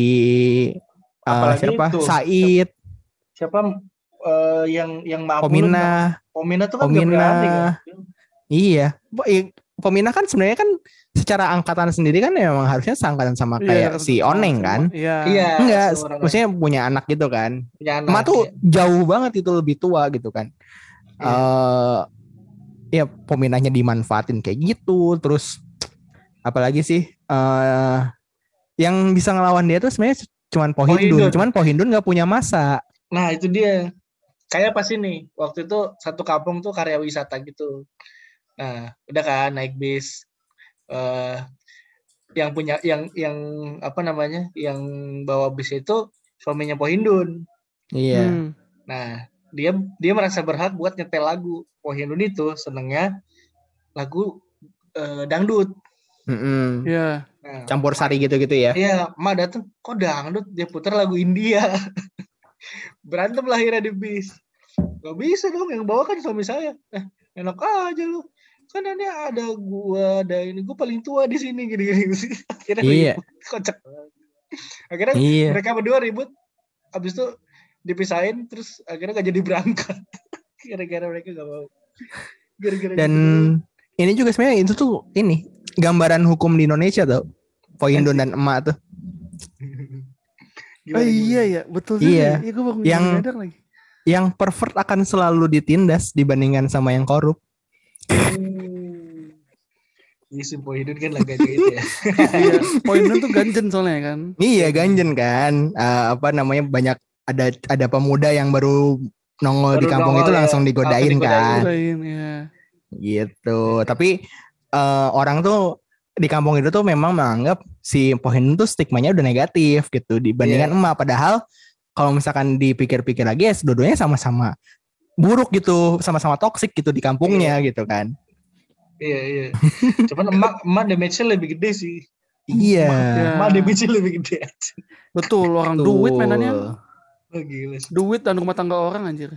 eh, Apalagi siapa? itu. Said, Siapa eh, yang yang mampu Pomina, Pomina tuh kan nggak Pomina. berani kan. Iya. Po- i- Pomina kan sebenarnya kan secara angkatan sendiri kan ya memang harusnya seangkatan sama kayak Iya, si sama- Oneng sama- kan. Iya. Iya. Enggak, seumuran maksudnya punya anak gitu kan. punya anak. Emak tuh ya. jauh banget itu lebih tua gitu kan. Eh Iya. ya Pominanya dimanfaatin kayak gitu. Terus apalagi sih eh yang bisa ngelawan dia tuh sebenarnya cuman Pohindun. Pohindun. Cuman Pohindun nggak punya masa. Nah itu dia. Kayak pas ini waktu itu satu kampung tuh karya wisata gitu. Nah udah kan naik bis. Eh yang punya yang yang apa namanya yang bawa bis itu suaminya Pohindun. Iya. Hmm. Nah dia dia merasa berhak buat nyetel lagu. Pohindun itu senengnya lagu eh, dangdut. Mm-mm. Iya. Nah, Campur sari gitu-gitu ya. iya, emak dateng, kok dangdut, dia putar lagu India. Berantem lah akhirnya di bis. Gak bisa dong, yang bawa kan suami saya. Eh, enak aja lu. Kan ini ada gua, ada ini, gua paling tua di sini gini-gini. Akhirnya Iya. ribut, kocak. Akhirnya Iya. mereka berdua ribut, abis itu dipisahin, terus akhirnya gak jadi berangkat. Gara-gara mereka gak mau. Gara-gara Dan gitu. ini juga sebenarnya itu tuh ini gambaran hukum di Indonesia tuh. Pohindun dan emak tuh. Oh Gimana, iya gimana? ya, betul Iya. juga. Iya, gue baru Yang- nyadar lagi. Yang pervert akan selalu ditindas dibandingkan sama yang korup. Hmm. Iya, si Pohindun kan laga gitu ya. Iya, Pohindun tuh ganjen soalnya kan. Iya ganjen kan. Eh, apa namanya banyak ada ada pemuda yang baru nongol di Baru kampung nongol, itu ya. langsung digodain, Langsung digodain. kan. Lain ya. Gitu. Tapi eh, orang tuh di kampung itu tuh memang menganggap si Pohindun tuh stigmanya udah negatif gitu dibandingkan Iya. emak. Padahal kalau misalkan dipikir-pikir lagi ya dua-duanya sama-sama buruk gitu, sama-sama toksik gitu di kampungnya gitu kan. Iya, iya. Cuman emak emak damage-nya lebih gede sih. Iya. Ya. Emak damage-nya lebih gede. Betul, orang Betul. duit mainannya. Oh, gila sih. Duit dan rumah tangga orang anjir.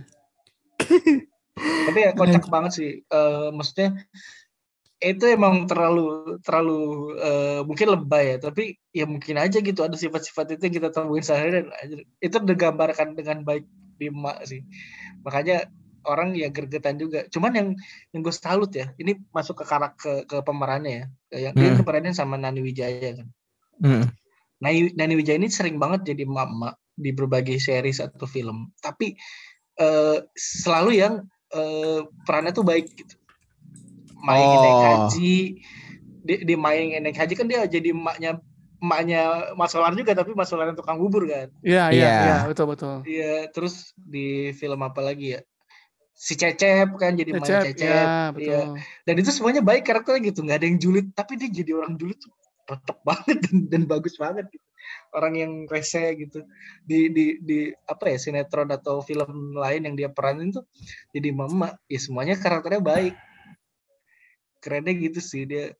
Tapi ya kocak banget sih. Eh, maksudnya itu emang terlalu terlalu eh, mungkin lebay ya, tapi ya mungkin aja gitu ada sifat-sifat itu yang kita temuin sehari dan itu digambarkan dengan baik di emak sih. Makanya orang ya gergetan juga. Cuman yang yang gue salut ya, ini masuk ke karakter ke, ke pemerannya ya. Yang dia Hmm. diperanin sama Nani Wijaya kan. Hmm. Nani, Nani Wijaya ini sering banget jadi emak-emak di berbagai series atau film. Tapi eh, selalu yang eh, perannya tuh baik gitu. Main Oh. naik haji, di, di main naik haji kan dia jadi emaknya emaknya Mas Solar juga, tapi Mas Solar yang tukang bubur kan. Iya, iya, Iya. iya, betul betul. Iya, terus di film apa lagi ya? Si Cecep kan jadi main Cecep, Cecep. ya, betul. Iya. Dan itu semuanya baik karakternya gitu, nggak ada yang julid, tapi dia jadi orang julid tuh tetep banget dan, dan bagus banget gitu. Orang yang rese gitu di di di apa ya sinetron atau film lain yang dia peranin tuh jadi mama, ya semuanya karakternya baik. Kerennya gitu sih dia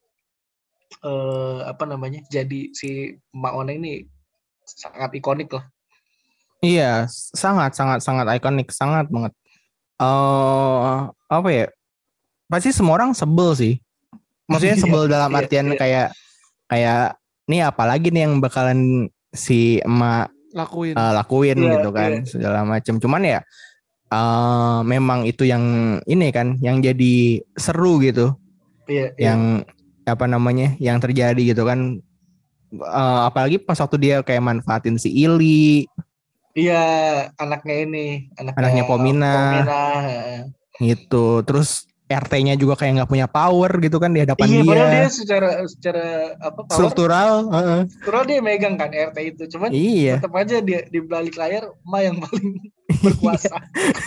eh, apa namanya? Jadi si Mak Oneng ini sangat ikonik lah. Iya, sangat sangat sangat ikonik, sangat banget. Eh apa ya? Pasti semua orang sebel sih. Maksudnya sebel dalam Iya, artian iya. kayak kayak nih apalagi nih yang bakalan si emak Lakuin. eh, lakuin Iya, gitu kan iya. segala macam. Cuman ya eh memang itu yang ini kan yang jadi seru gitu. Iya, iya. Yang apa namanya? Yang terjadi gitu kan. Eh, apalagi pas waktu dia kayak manfaatin si Ili, Iya, anaknya ini, anaknya, Anaknya Pomina. Pomina. gitu. Terus R T-nya juga kayak nggak punya power gitu kan di hadapan Iya, dia. padahal dia secara secara apa power Struktural, heeh. struktural dia megang kan R T itu, cuman Iya. tetap aja dia di balik layar Ma yang paling berkuasa.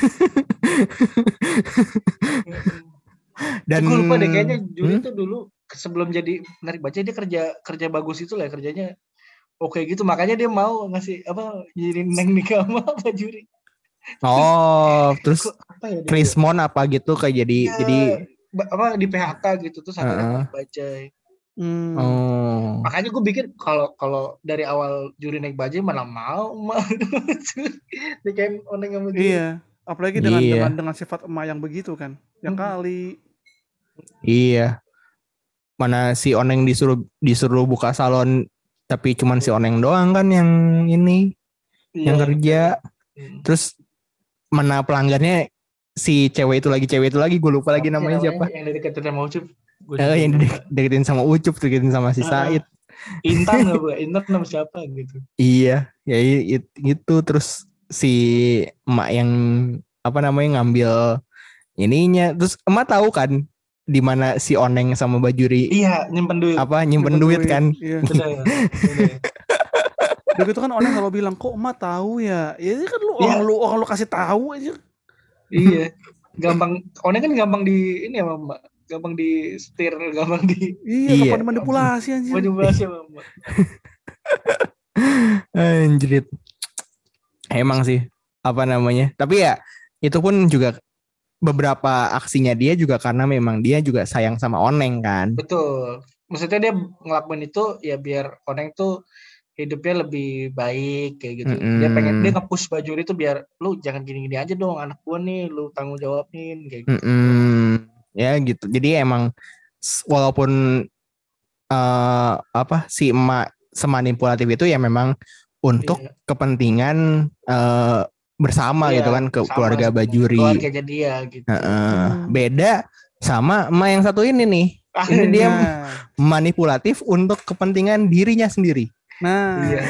Dan gue lupa deh kayaknya Juri hmm? tuh dulu sebelum jadi penarik baca dia kerja kerja bagus itu lah kerjanya oke gitu, makanya dia mau ngasih apa jadi neng nikah sama Pak Juri. Oh, terus Kok apa ya dia? Krismon apa gitu kayak jadi Ya, jadi ba- apa di P H K gitu terus akhirnya Heeh. baca. Hmm. oh. Makanya gue pikir kalau kalau dari awal Juri naik bajai mana mau mah dia kayak oneng sama Juri. Iya, apalagi dengan Iya. dengan dengan sifat emak yang begitu kan. Ya Hmm. kali. Iya. Mana si Oneng disuruh disuruh buka salon tapi cuman si Oneng doang kan yang ini yang Iya, kerja. Hmm. Terus mana pelanggannya si cewek itu lagi cewek itu lagi gue lupa lagi Apa sih namanya siapa. Yang dari deketin sama Ucup. Gua Eh, juga yang lupa. didek- deketin sama Ucup, deketin sama si Ah, Said. Intan nggak bu? Intan sama siapa gitu? Iya, ya i- it- gitu terus si emak yang apa namanya ngambil ininya, terus emak tahu kan di mana si Oneng sama Bajuri Iya, nyimpen duit. apa nyimpen duit kan. Iya. Bener, bener. Udah gitu kan Oneng selalu bilang, kok emak tahu ya? Ya ini kan lu Iya. orang lu orang lu kasih tahu aja. Iya, gampang. Oneng kan gampang di ini ya Mbak, gampang di setir, gampang di Iya, Iya. gampang dimanipulasi anjir. manipulasi ya Mbak. Anjrit. Emang sih apa namanya? Tapi ya itu pun juga beberapa aksinya dia juga karena memang dia juga sayang sama Oneng kan. Betul. Maksudnya dia ngelakuin itu ya biar Oneng tuh hidupnya lebih baik kayak gitu. Mm-mm. Dia pengen dia nge-push Bajuri itu biar lu jangan gini-gini aja dong, anak gua nih lu tanggung jawabin kayak gitu. Mm-mm. Ya gitu. Jadi emang s- walaupun eh, apa si emak semanipulatif itu ya memang untuk Iya. kepentingan eh, bersama Iya, gitu kan ke sama keluarga sebenarnya. Bajuri. Keluarganya dia gitu. Heeh. Hmm. Beda sama emak yang satu ini nih. Ah, Ini dia Nah, manipulatif untuk kepentingan dirinya sendiri. nah. Iya.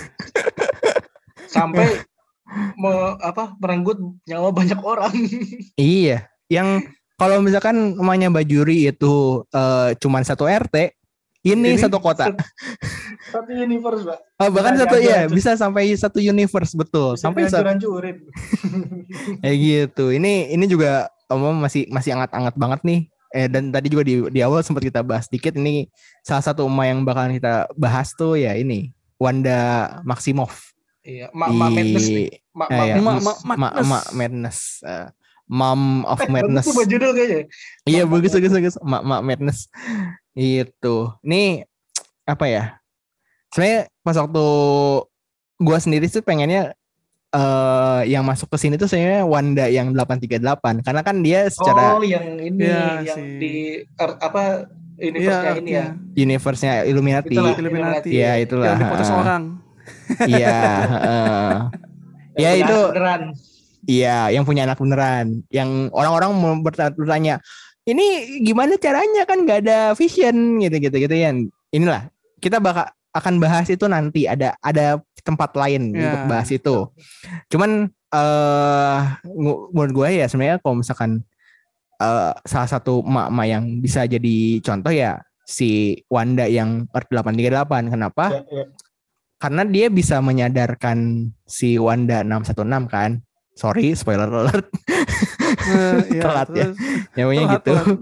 Sampai me, apa merenggut nyawa banyak orang. Iya, yang kalau misalkan emaknya Bajuri itu eh, cuman satu R T, ini, Ini satu kota. Satu universe, Pak. Oh, bahkan Bisa satu ya, dihancur-hancur. bisa sampai satu universe betul. Bisa Sampai satu hancur-hancurin. kayak gitu. Ini ini juga om masih masih hangat-hangat banget nih. Eh dan tadi juga di di awal sempat kita bahas dikit, ini salah satu emak yang bakalan kita bahas tuh ya ini Wanda Maximoff. Iya, Mak Mak Madness nih. Mak Ah, Mak ya, Mak- Madness. Mak- Ma- Madness. Ma- Madness. Eh, Mom of Eh, Madness. bagus tuh buat judul kayaknya. Iya, Mak- bagus Mak bagus bagus. Mak Mak Madness. Itu. Ini apa ya? Sebenarnya pas waktu gua sendiri tuh pengennya eh yang masuk ke sini tuh sebenarnya Wanda yang delapan tiga delapan karena kan dia secara Oh, yang ini Iya yang sih. di er- apa Iya, universe-nya ini ya. universe-nya Illuminati. Itulah. Illuminati. Iya, itulah. Yang dipotos heeh. orang. Iya, heeh. Yang Ya, punya itu anak beneran. iya, yang punya anak beneran. Yang orang-orang mau bertanya, bertanya, ini gimana caranya kan nggak ada vision gitu-gitu gitu ya. Inilah kita bakal akan bahas itu nanti ada ada tempat lain Ya. untuk bahas itu. Cuman eh ngu- menurut gue ya sebenarnya kalau misalkan eh, salah satu emak-emak yang bisa jadi contoh ya si Wanda yang Earth delapan tiga delapan. Kenapa? Ya, ya. Karena dia bisa menyadarkan si Wanda enam satu enam kan. Sorry, spoiler alert. Eh, iya, Telat ya. terus. Nyawanya Telat, gitu. telat.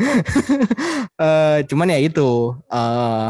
Eh, cuman ya itu eh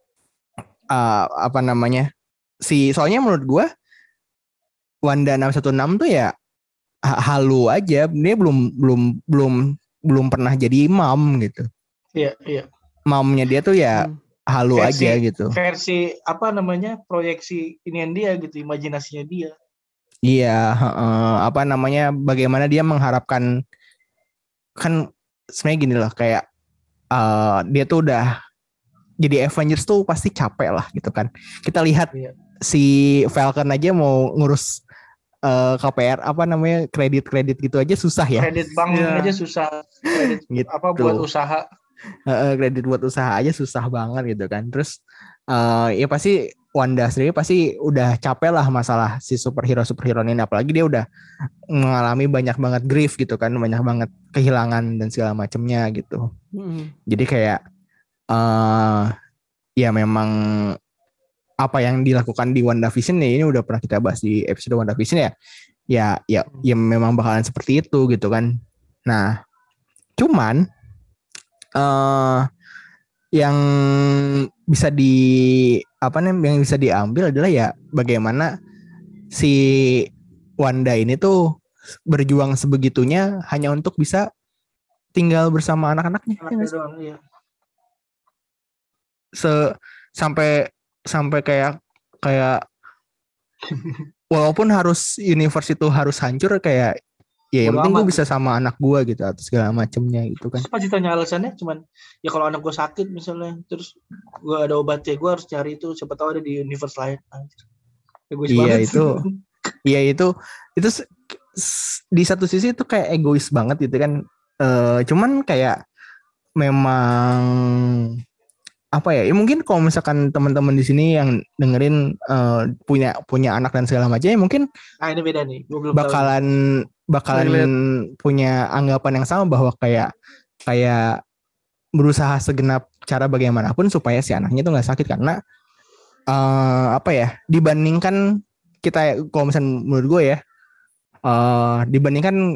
eh, apa namanya? Si soalnya menurut gua Wanda enam satu enam tuh ya ha- halu aja. Dia belum belum belum belum pernah jadi imam gitu. Iya, iya. Mamnya dia tuh ya Hmm. halu Versi- aja gitu. Versi apa namanya? Proyeksi inian dia gitu, imajinasinya dia. Iya, heeh. Apa namanya? Bagaimana dia mengharapkan kan sebenarnya gini loh kayak eh, dia tuh udah jadi Avengers tuh pasti capek lah gitu kan. Kita lihat Iya. si Falcon aja mau ngurus eh, K P R apa namanya kredit-kredit gitu aja susah ya. Kredit bank Iya. aja susah. Kredit Gitu. apa buat usaha. Heeh, kredit buat usaha aja susah banget gitu kan. Terus eh, ya pasti Wanda sendiri pasti udah capek lah masalah si superhero superhero ini, apalagi dia udah mengalami banyak banget grief gitu kan, banyak banget kehilangan dan segala macemnya gitu. Mm-mm. Jadi kayak uh, ya memang apa yang dilakukan di WandaVision nih, ini udah pernah kita bahas di episode WandaVision ya. Ya ya ya memang bakalan seperti itu gitu kan. Nah, cuman uh, yang bisa di apa nih yang bisa diambil adalah ya bagaimana si Wanda ini tuh berjuang sebegitunya hanya untuk bisa tinggal bersama anak-anaknya. Anaknya doang, iya. Se sampai sampai kayak kayak walaupun harus universe itu harus hancur, kayak ya yang Bodo penting amat gue bisa gitu. sama anak gue gitu atau segala macemnya gitu kan. Terus pas ditanya alasannya cuman ya kalau anak gue sakit misalnya, terus gue ada obatnya, gue harus cari itu, siapa tahu ada di universe lain. Anjir. Egois Iya banget. itu iya itu itu s- s- di satu sisi itu kayak egois banget gitu kan. Eh, cuman kayak memang apa ya? Ya mungkin kalau misalkan teman-teman di sini yang dengerin eh, punya punya anak dan segala macam, ya mungkin Ah ini beda nih, gue belum tahu. bakalan bakalan Relate. punya anggapan yang sama bahwa kayak kayak berusaha segenap cara bagaimanapun supaya si anaknya itu nggak sakit, karena eh, apa ya, dibandingkan kita, kalau misalnya menurut gue ya, eh, dibandingkan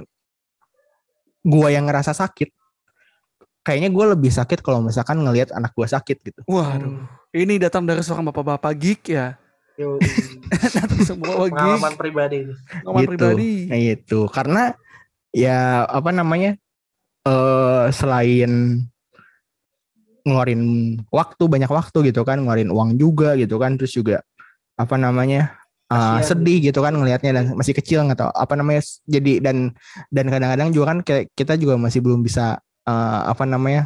gue yang ngerasa sakit, kayaknya gue lebih sakit kalau misalkan ngelihat anak gue sakit gitu. Waduh, ini datang dari seorang bapak-bapak geek ya. Yo, Datang semua geek. pengalaman pribadi ini. Pengalaman Gitu. pribadi. Nah itu karena ya apa namanya, eh selain ngeluarin waktu, banyak waktu gitu kan, ngeluarin uang juga gitu kan, terus juga apa namanya, uh, Kasian sedih gitu kan ngelihatnya, dan masih kecil nggak tahu apa namanya, jadi dan dan kadang-kadang juga kan kayak kita juga masih belum bisa uh, apa namanya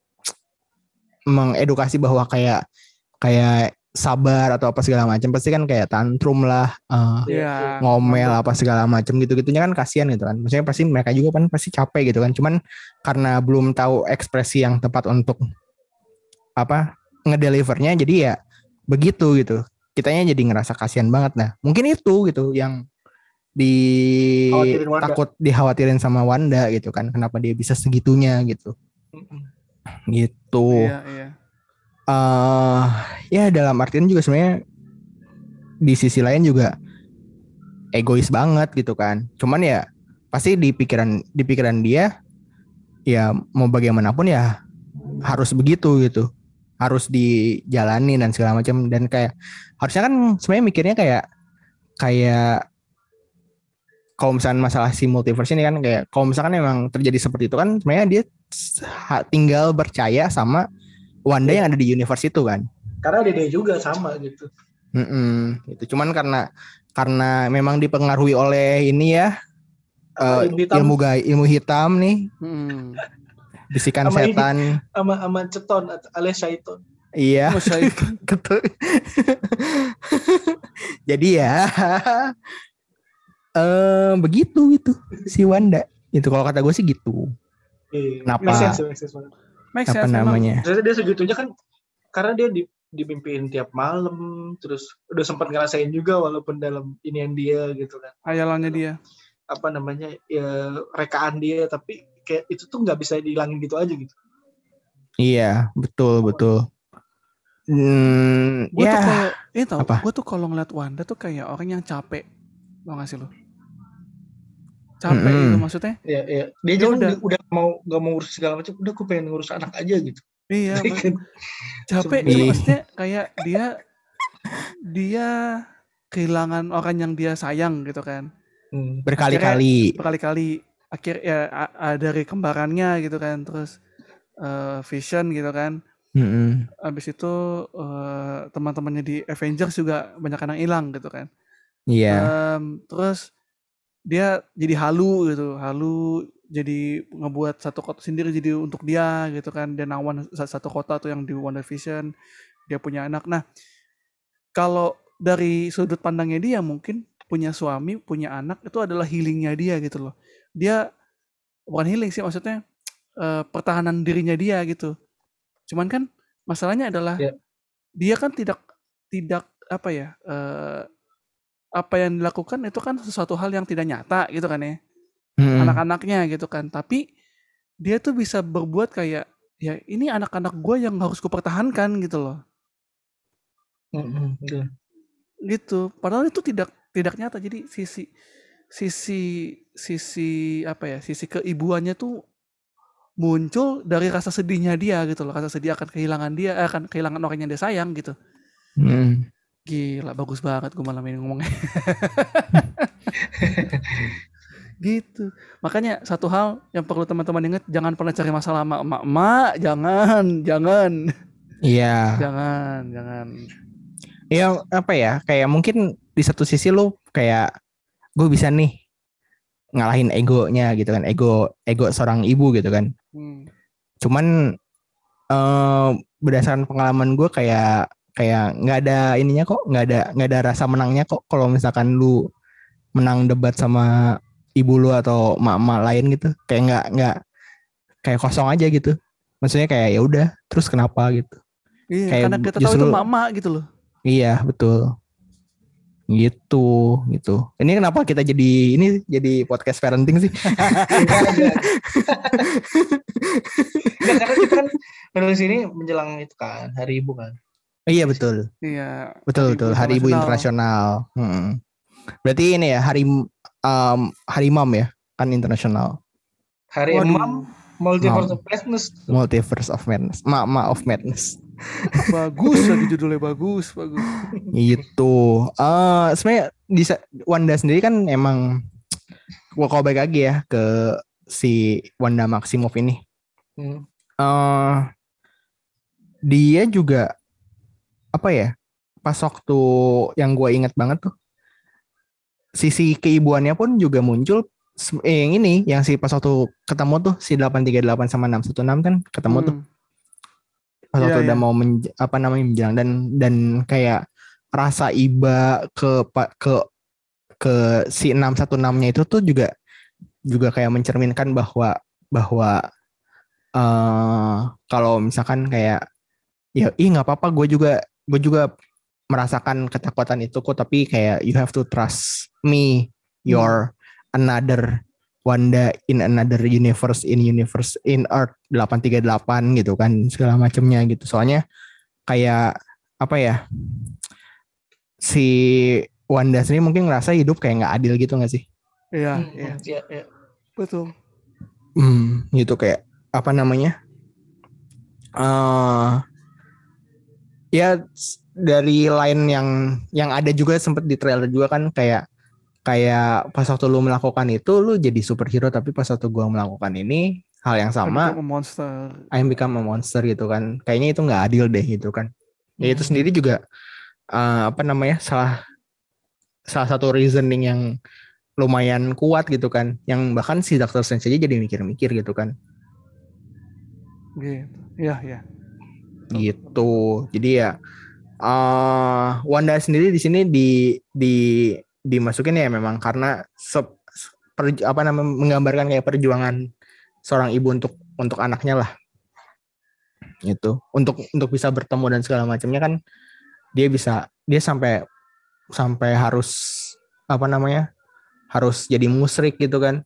mengedukasi bahwa kayak kayak sabar atau apa segala macam, pasti kan kayak tantrum lah, uh, Iya. ngomel apa segala macam gitu-gitunya kan kasihan gitu kan. Maksudnya pasti mereka juga kan pasti capek gitu kan. Cuman karena belum tahu ekspresi yang tepat untuk apa ngedelivernya, jadi ya begitu gitu. Kitanya jadi ngerasa kasihan banget. Nah, mungkin itu gitu yang di Khawatirin Wanda. takut dikhawatirin sama Wanda gitu kan. Kenapa dia bisa segitunya gitu. Mm-mm. Gitu. Iya, iya. Eh ya dalam artian juga sebenarnya di sisi lain juga egois banget gitu kan. Cuman ya pasti di pikiran di pikiran dia ya mau bagaimanapun ya harus begitu gitu. Harus dijalani dan segala macam, dan kayak harusnya kan sebenarnya mikirnya kayak kayak kalau misalkan masalah si multiverse ini kan, kayak kalau misalkan memang terjadi seperti itu kan sebenarnya dia tinggal percaya sama Wanda yang ada di universe itu kan. Karena dia juga sama gitu. Mm-mm, gitu. Cuman karena karena memang dipengaruhi oleh ini ya, uh, Ilmu hitam. ilmu gai, ilmu hitam nih, Hmm. bisikan Sama ini. setan. Sama sama ceton alias syaiton. Iya. Oh, saya Betul. Jadi ya eh begitu itu si Wanda. Itu kalau kata gue sih gitu. Iya. Kenapa? Make sense, make sense banget. make Apa sense memang. namanya? Jadi dia segitunya kan karena dia di dimimpiin tiap malam, terus udah sempat ngerasain juga walaupun dalam inian dia gitu kan. Hayalannya dia. Apa namanya? Ya rekaan dia, tapi kayak itu tuh nggak bisa dihilangin gitu aja gitu. Iya, betul betul. Hmm, Gue tuh ya. kalau ini tau, Apa? gue tuh kalau ngeliat Wanda tuh kayak orang yang capek. Tau gak sih lo? Capek Mm-mm. gitu maksudnya. Iya, iya. Dia Dia juga udah udah, udah mau nggak mau urus segala macam, udah aku pengen ngurus anak aja gitu. iya, Jadi ma- kan, capek sebenarnya- sih maksudnya kayak dia dia kehilangan orang yang dia sayang gitu kan. Hmm. Berkali-kali. Berkali-kali akhir ya a- a- dari kembarannya gitu kan, terus eh, Vision gitu kan. Mm-mm. Abis itu eh, teman-temannya di Avengers juga banyak yang hilang gitu kan. Iya. Em, terus dia jadi halu gitu, halu jadi ngebuat satu kota sendiri jadi untuk dia gitu kan. Dia nawan sa- satu kota tuh yang di WandaVision, dia punya anak. Nah, kalau dari sudut pandangnya dia mungkin punya suami, punya anak itu adalah healingnya dia gitu loh. Dia bukan healing sih maksudnya eh, pertahanan dirinya dia gitu. Cuman kan masalahnya adalah Ya. dia kan tidak tidak apa ya? Uh, apa yang dilakukan itu kan sesuatu hal yang tidak nyata gitu kan ya. Hmm. Anak-anaknya gitu kan. Tapi dia tuh bisa berbuat kayak ya ini anak-anak gue yang harus gue pertahankan gitu loh. Hmm, gitu. Padahal itu tidak tidak nyata. Jadi sisi sisi sisi apa ya? Sisi keibuannya tuh muncul dari rasa sedihnya dia gitu loh. Rasa sedih akan kehilangan dia, akan kehilangan orang yang dia sayang gitu. Hmm. Gila, bagus banget gue malam ini ngomongnya. Gitu. Makanya satu hal yang perlu teman-teman ingat, jangan pernah cari masalah sama emak-emak, jangan, jangan. Iya. Jangan, jangan. Ya apa ya, kayak mungkin di satu sisi lu kayak gue bisa nih ngalahin egonya gitu kan, ego ego seorang ibu gitu kan. Hmm. Cuman eh, berdasarkan pengalaman gue kayak kayak nggak ada ininya kok, nggak ada nggak ada rasa menangnya kok kalau misalkan lu menang debat sama ibu lu atau mak-mak lain gitu, kayak nggak nggak kayak kosong aja gitu. Maksudnya kayak ya udah, terus kenapa gitu? Iya, kayak karena kita justru, tahu itu mak-mak gitu loh. Iya betul, gitu gitu. Ini kenapa kita jadi ini jadi podcast parenting sih? Nggak, karena kita kan dari sini menjelang itu kan hari ibu kan. Iya betul. Iya. Betul betul. Hari Ibu Internasional. Hmm. Berarti ini ya hari um, hari Mam ya, kan internasional. Hari Mam, Multiverse of Madness. Multiverse of Madness. Ma-ma of Madness. Bagus lagi judulnya, bagus, bagus. Itu. Uh, sebenarnya di Wanda sendiri kan emang gua kalau balik lagi ya ke si Wanda Maximoff ini. Hmm. Uh, dia juga apa ya, pas waktu yang gue ingat banget tuh sisi keibuannya pun juga muncul eh, yang ini yang si pas waktu ketemu tuh si delapan tiga delapan sama enam satu enam kan ketemu hmm. tuh pas waktu yeah, udah yeah. mau menj- apa namanya menjelang dan dan kayak rasa iba ke ke ke si enam satu enam-nya itu tuh juga juga kayak mencerminkan bahwa bahwa uh, kalau misalkan kayak ya ih nggak apa-apa gue juga gue juga merasakan ketakutan itu kok, tapi kayak you have to trust me, you're hmm. another Wanda in another universe, in universe in Earth delapan tiga delapan gitu kan, segala macamnya gitu. Soalnya kayak apa ya, si Wanda sendiri mungkin ngerasa hidup kayak nggak adil gitu nggak sih? Iya, hmm. iya, iya, iya, betul. Hmm, gitu kayak apa namanya? Uh, ya dari line yang yang ada juga sempet di trailer juga kan kayak kayak pas waktu lu melakukan itu lu jadi superhero, tapi pas waktu gua melakukan ini hal yang sama, I become a monster. I become a monster gitu kan. Kayaknya itu nggak adil deh gitu kan. Ya itu hmm. sendiri juga uh, apa namanya salah salah satu reasoning yang lumayan kuat gitu kan. Yang bahkan si Doctor Strange aja jadi mikir-mikir gitu kan. Gitu. Iya, iya. Gitu. Jadi ya uh, Wanda sendiri di sini di di dimasukin ya memang karena se, per, apa namanya menggambarkan kayak perjuangan seorang ibu untuk untuk anaknya lah. Gitu. Untuk untuk bisa bertemu dan segala macamnya kan dia bisa dia sampai sampai harus apa namanya? Harus jadi musyrik gitu kan.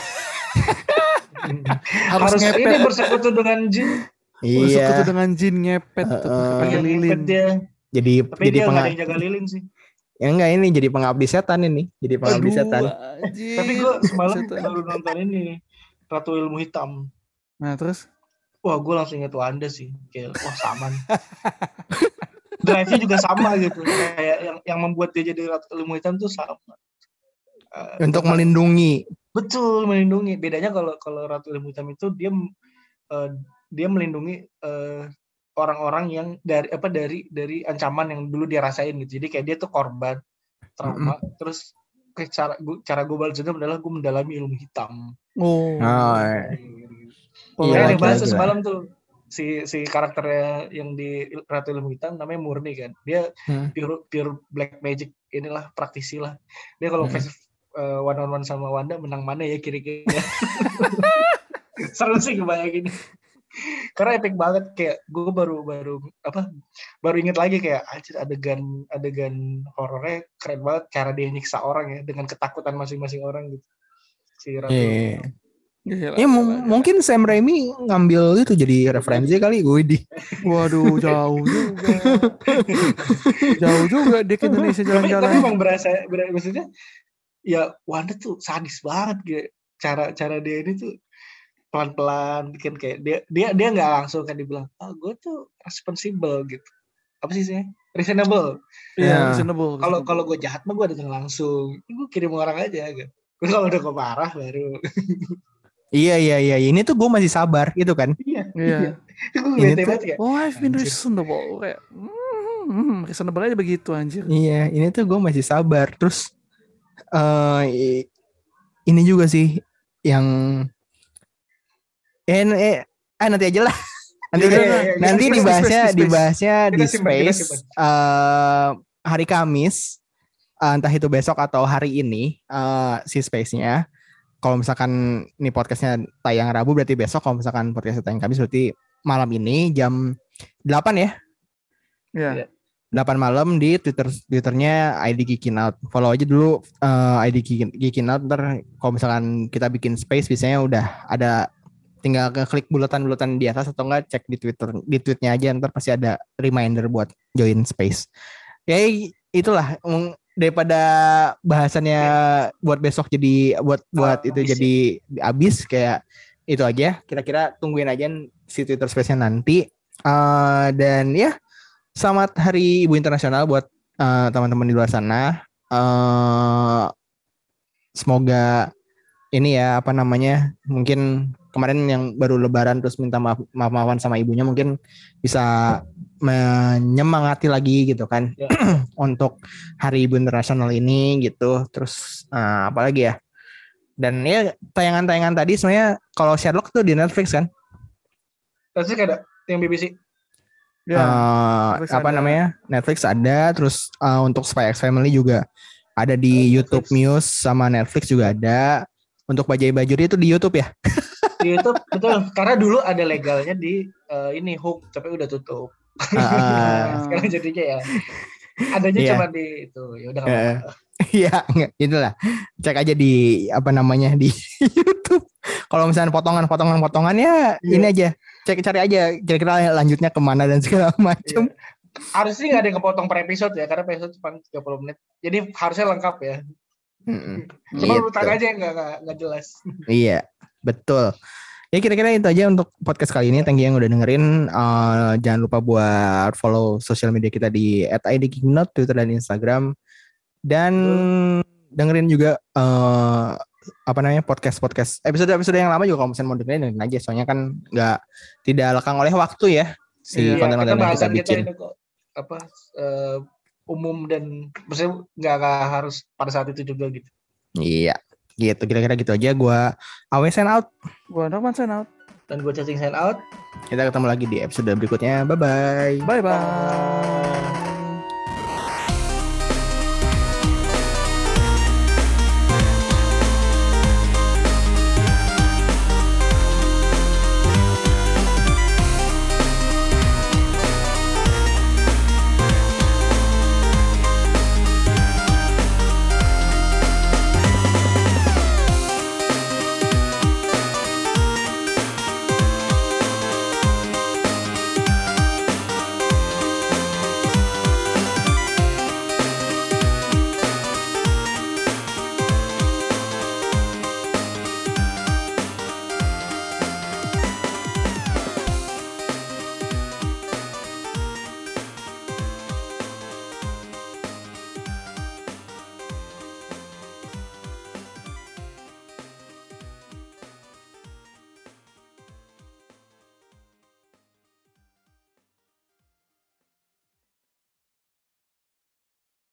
harus harus ini bersekutu dengan jin. Iya. Bersekutu dengan jin ngepet uh, tuh pakai lilin. Dia. Jadi Tapi jadi dia pengab... gak ada yang jaga lilin sih. Ya enggak, ini jadi pengabdi setan ini, jadi pengabdi Aduh, setan. Anjir. Tapi gue semalam baru nonton ini Ratu Ilmu Hitam. Nah terus? Wah gue langsung ingat Wanda sih, kayak wah sama. Drive-nya juga sama gitu, kayak yang yang membuat dia jadi Ratu Ilmu Hitam tuh sama. Uh, Untuk betul, melindungi. Betul, melindungi. Bedanya kalau kalau Ratu Ilmu Hitam itu dia uh, dia melindungi uh, orang-orang yang dari apa dari dari ancaman yang dulu dia rasain gitu. Jadi kayak dia tuh korban trauma. Mm-hmm. Terus kayak cara cara gue balas dendam adalah gue mendalami ilmu hitam. Oh. oh iya, yang bahas semalam tuh si si karakternya yang di Ratu Ilmu Hitam namanya Murni kan. Dia hmm. pure pure black magic inilah, praktisi lah. Dia kalau hmm. face uh, one on one sama Wanda menang mana ya kira-kira. Seru sih kebayangin. Karena epic banget, kayak gue baru baru apa baru inget lagi kayak anjir, adegan adegan horornya keren banget, cara dia nyiksa orang ya dengan ketakutan masing-masing orang gitu. Si Ratu. Iya. Gila, Ya gila, m- gila. mungkin Sam Raimi ngambil itu jadi referensi kali gue di. Waduh, jauh juga. Jauh juga dia ke Indonesia Tapi, tapi jalan-jalan. emang berasa, berasa maksudnya ya Wanda tuh sadis banget gitu. Cara cara dia ini tuh pelan-pelan bikin kayak dia dia dia nggak langsung kan dibilang, oh gue tuh responsible gitu. Apa sih sih? Reasonable. Iya, Ya. reasonable. Kalau reasonable. kalau gue jahat mah gue datang langsung. Gue kirim orang aja gitu. Kalau udah gue parah baru. Iya iya iya, ini tuh gue masih sabar gitu kan. Iya. Iya. Gue Ini bete tuh- banget ya. Oh, I've been Anjir. reasonable. Kayak, hmm, hmm, reasonable aja begitu anjir. Iya, ini tuh gue masih sabar. Terus eh i- ini juga sih yang eh, eh ah, nanti aja lah. Nanti Iya, aja. iya, iya. Nanti Space, dibahasnya space, space. dibahasnya Kita di simpan, kita space simpan. eh, hari Kamis, eh, entah itu besok atau hari ini eh, si space-nya. Kalau misalkan ini podcastnya tayang Rabu berarti besok. Kalau misalkan podcastnya tayang Kamis berarti malam ini jam delapan ya. Iya. Iya. delapan malam di Twitter Twitternya I D Geekin Out. Follow aja dulu eh, I D Geekin, Geekin Out. Ntar kalau misalkan kita bikin space biasanya udah ada, tinggal ke klik bulatan-bulatan di atas atau enggak cek di Twitter, di tweetnya aja, ntar pasti ada reminder buat join space. Ya itulah mm, daripada bahasannya buat besok jadi buat buat Ah, itu habis jadi habis, kayak itu aja. Kira-kira tungguin aja si Twitter space-nya nanti. Eh, dan ya selamat Hari Ibu Internasional buat eh, teman-teman di luar sana. Eh, semoga ini ya apa namanya, mungkin kemarin yang baru Lebaran terus minta maaf maaf-maafan sama ibunya, mungkin bisa menyemangati lagi gitu kan Ya. untuk Hari Ibu Internasional ini gitu. Terus eh, apa lagi ya? Dan ya tayangan-tayangan tadi sebenarnya kalau Sherlock tuh di Netflix kan. Terus ada yang B B C. Ya. Eh, Netflix apa ada. namanya, Netflix ada, terus eh, untuk Spy X Family juga ada di Oh, YouTube Netflix. News sama Netflix juga ada. Untuk Bajai Bajuri itu di YouTube ya. Di YouTube betul. Karena dulu ada legalnya di eh, ini Hook, tapi udah tutup. Ah, Sekarang jadinya ya adanya Iya. cuma di itu. Ya udah nggak Eh, apa-apa. Iya, enggak, itulah. Cek aja di apa namanya di YouTube. Kalau misalnya potongan-potongan potongannya Iya. ini aja. Cek cari aja kira-kira lanjutnya kemana dan segala macam. Harusnya nggak ada yang kepotong per episode ya, karena per episode cuma tiga puluh menit. Jadi harusnya lengkap ya. Mm-mm. Cuma Gitu. urutan aja yang nggak nggak nggak jelas. Iya, betul. Ya kira-kira itu aja untuk podcast kali ini. Thank you yang udah dengerin. Eh, jangan lupa buat follow sosial media kita di at I D Geeknote, Twitter dan Instagram. Dan dengerin juga eh, apa namanya podcast-podcast episode-episode yang lama juga kalau misalnya mau dengerin, dengerin aja. Soalnya kan nggak tidak lekang oleh waktu ya si Iya, Iya, konten-konten yang kita bahasan bikin. ini kok apa eh, umum dan maksudnya nggak nggak harus pada saat itu juga gitu. Iya, gitu. Kira-kira gitu aja. Gua Awe sign out. Gua Norman sign out. Dan gue cacing sign out. Kita ketemu lagi di episode berikutnya. Bye bye. Bye bye.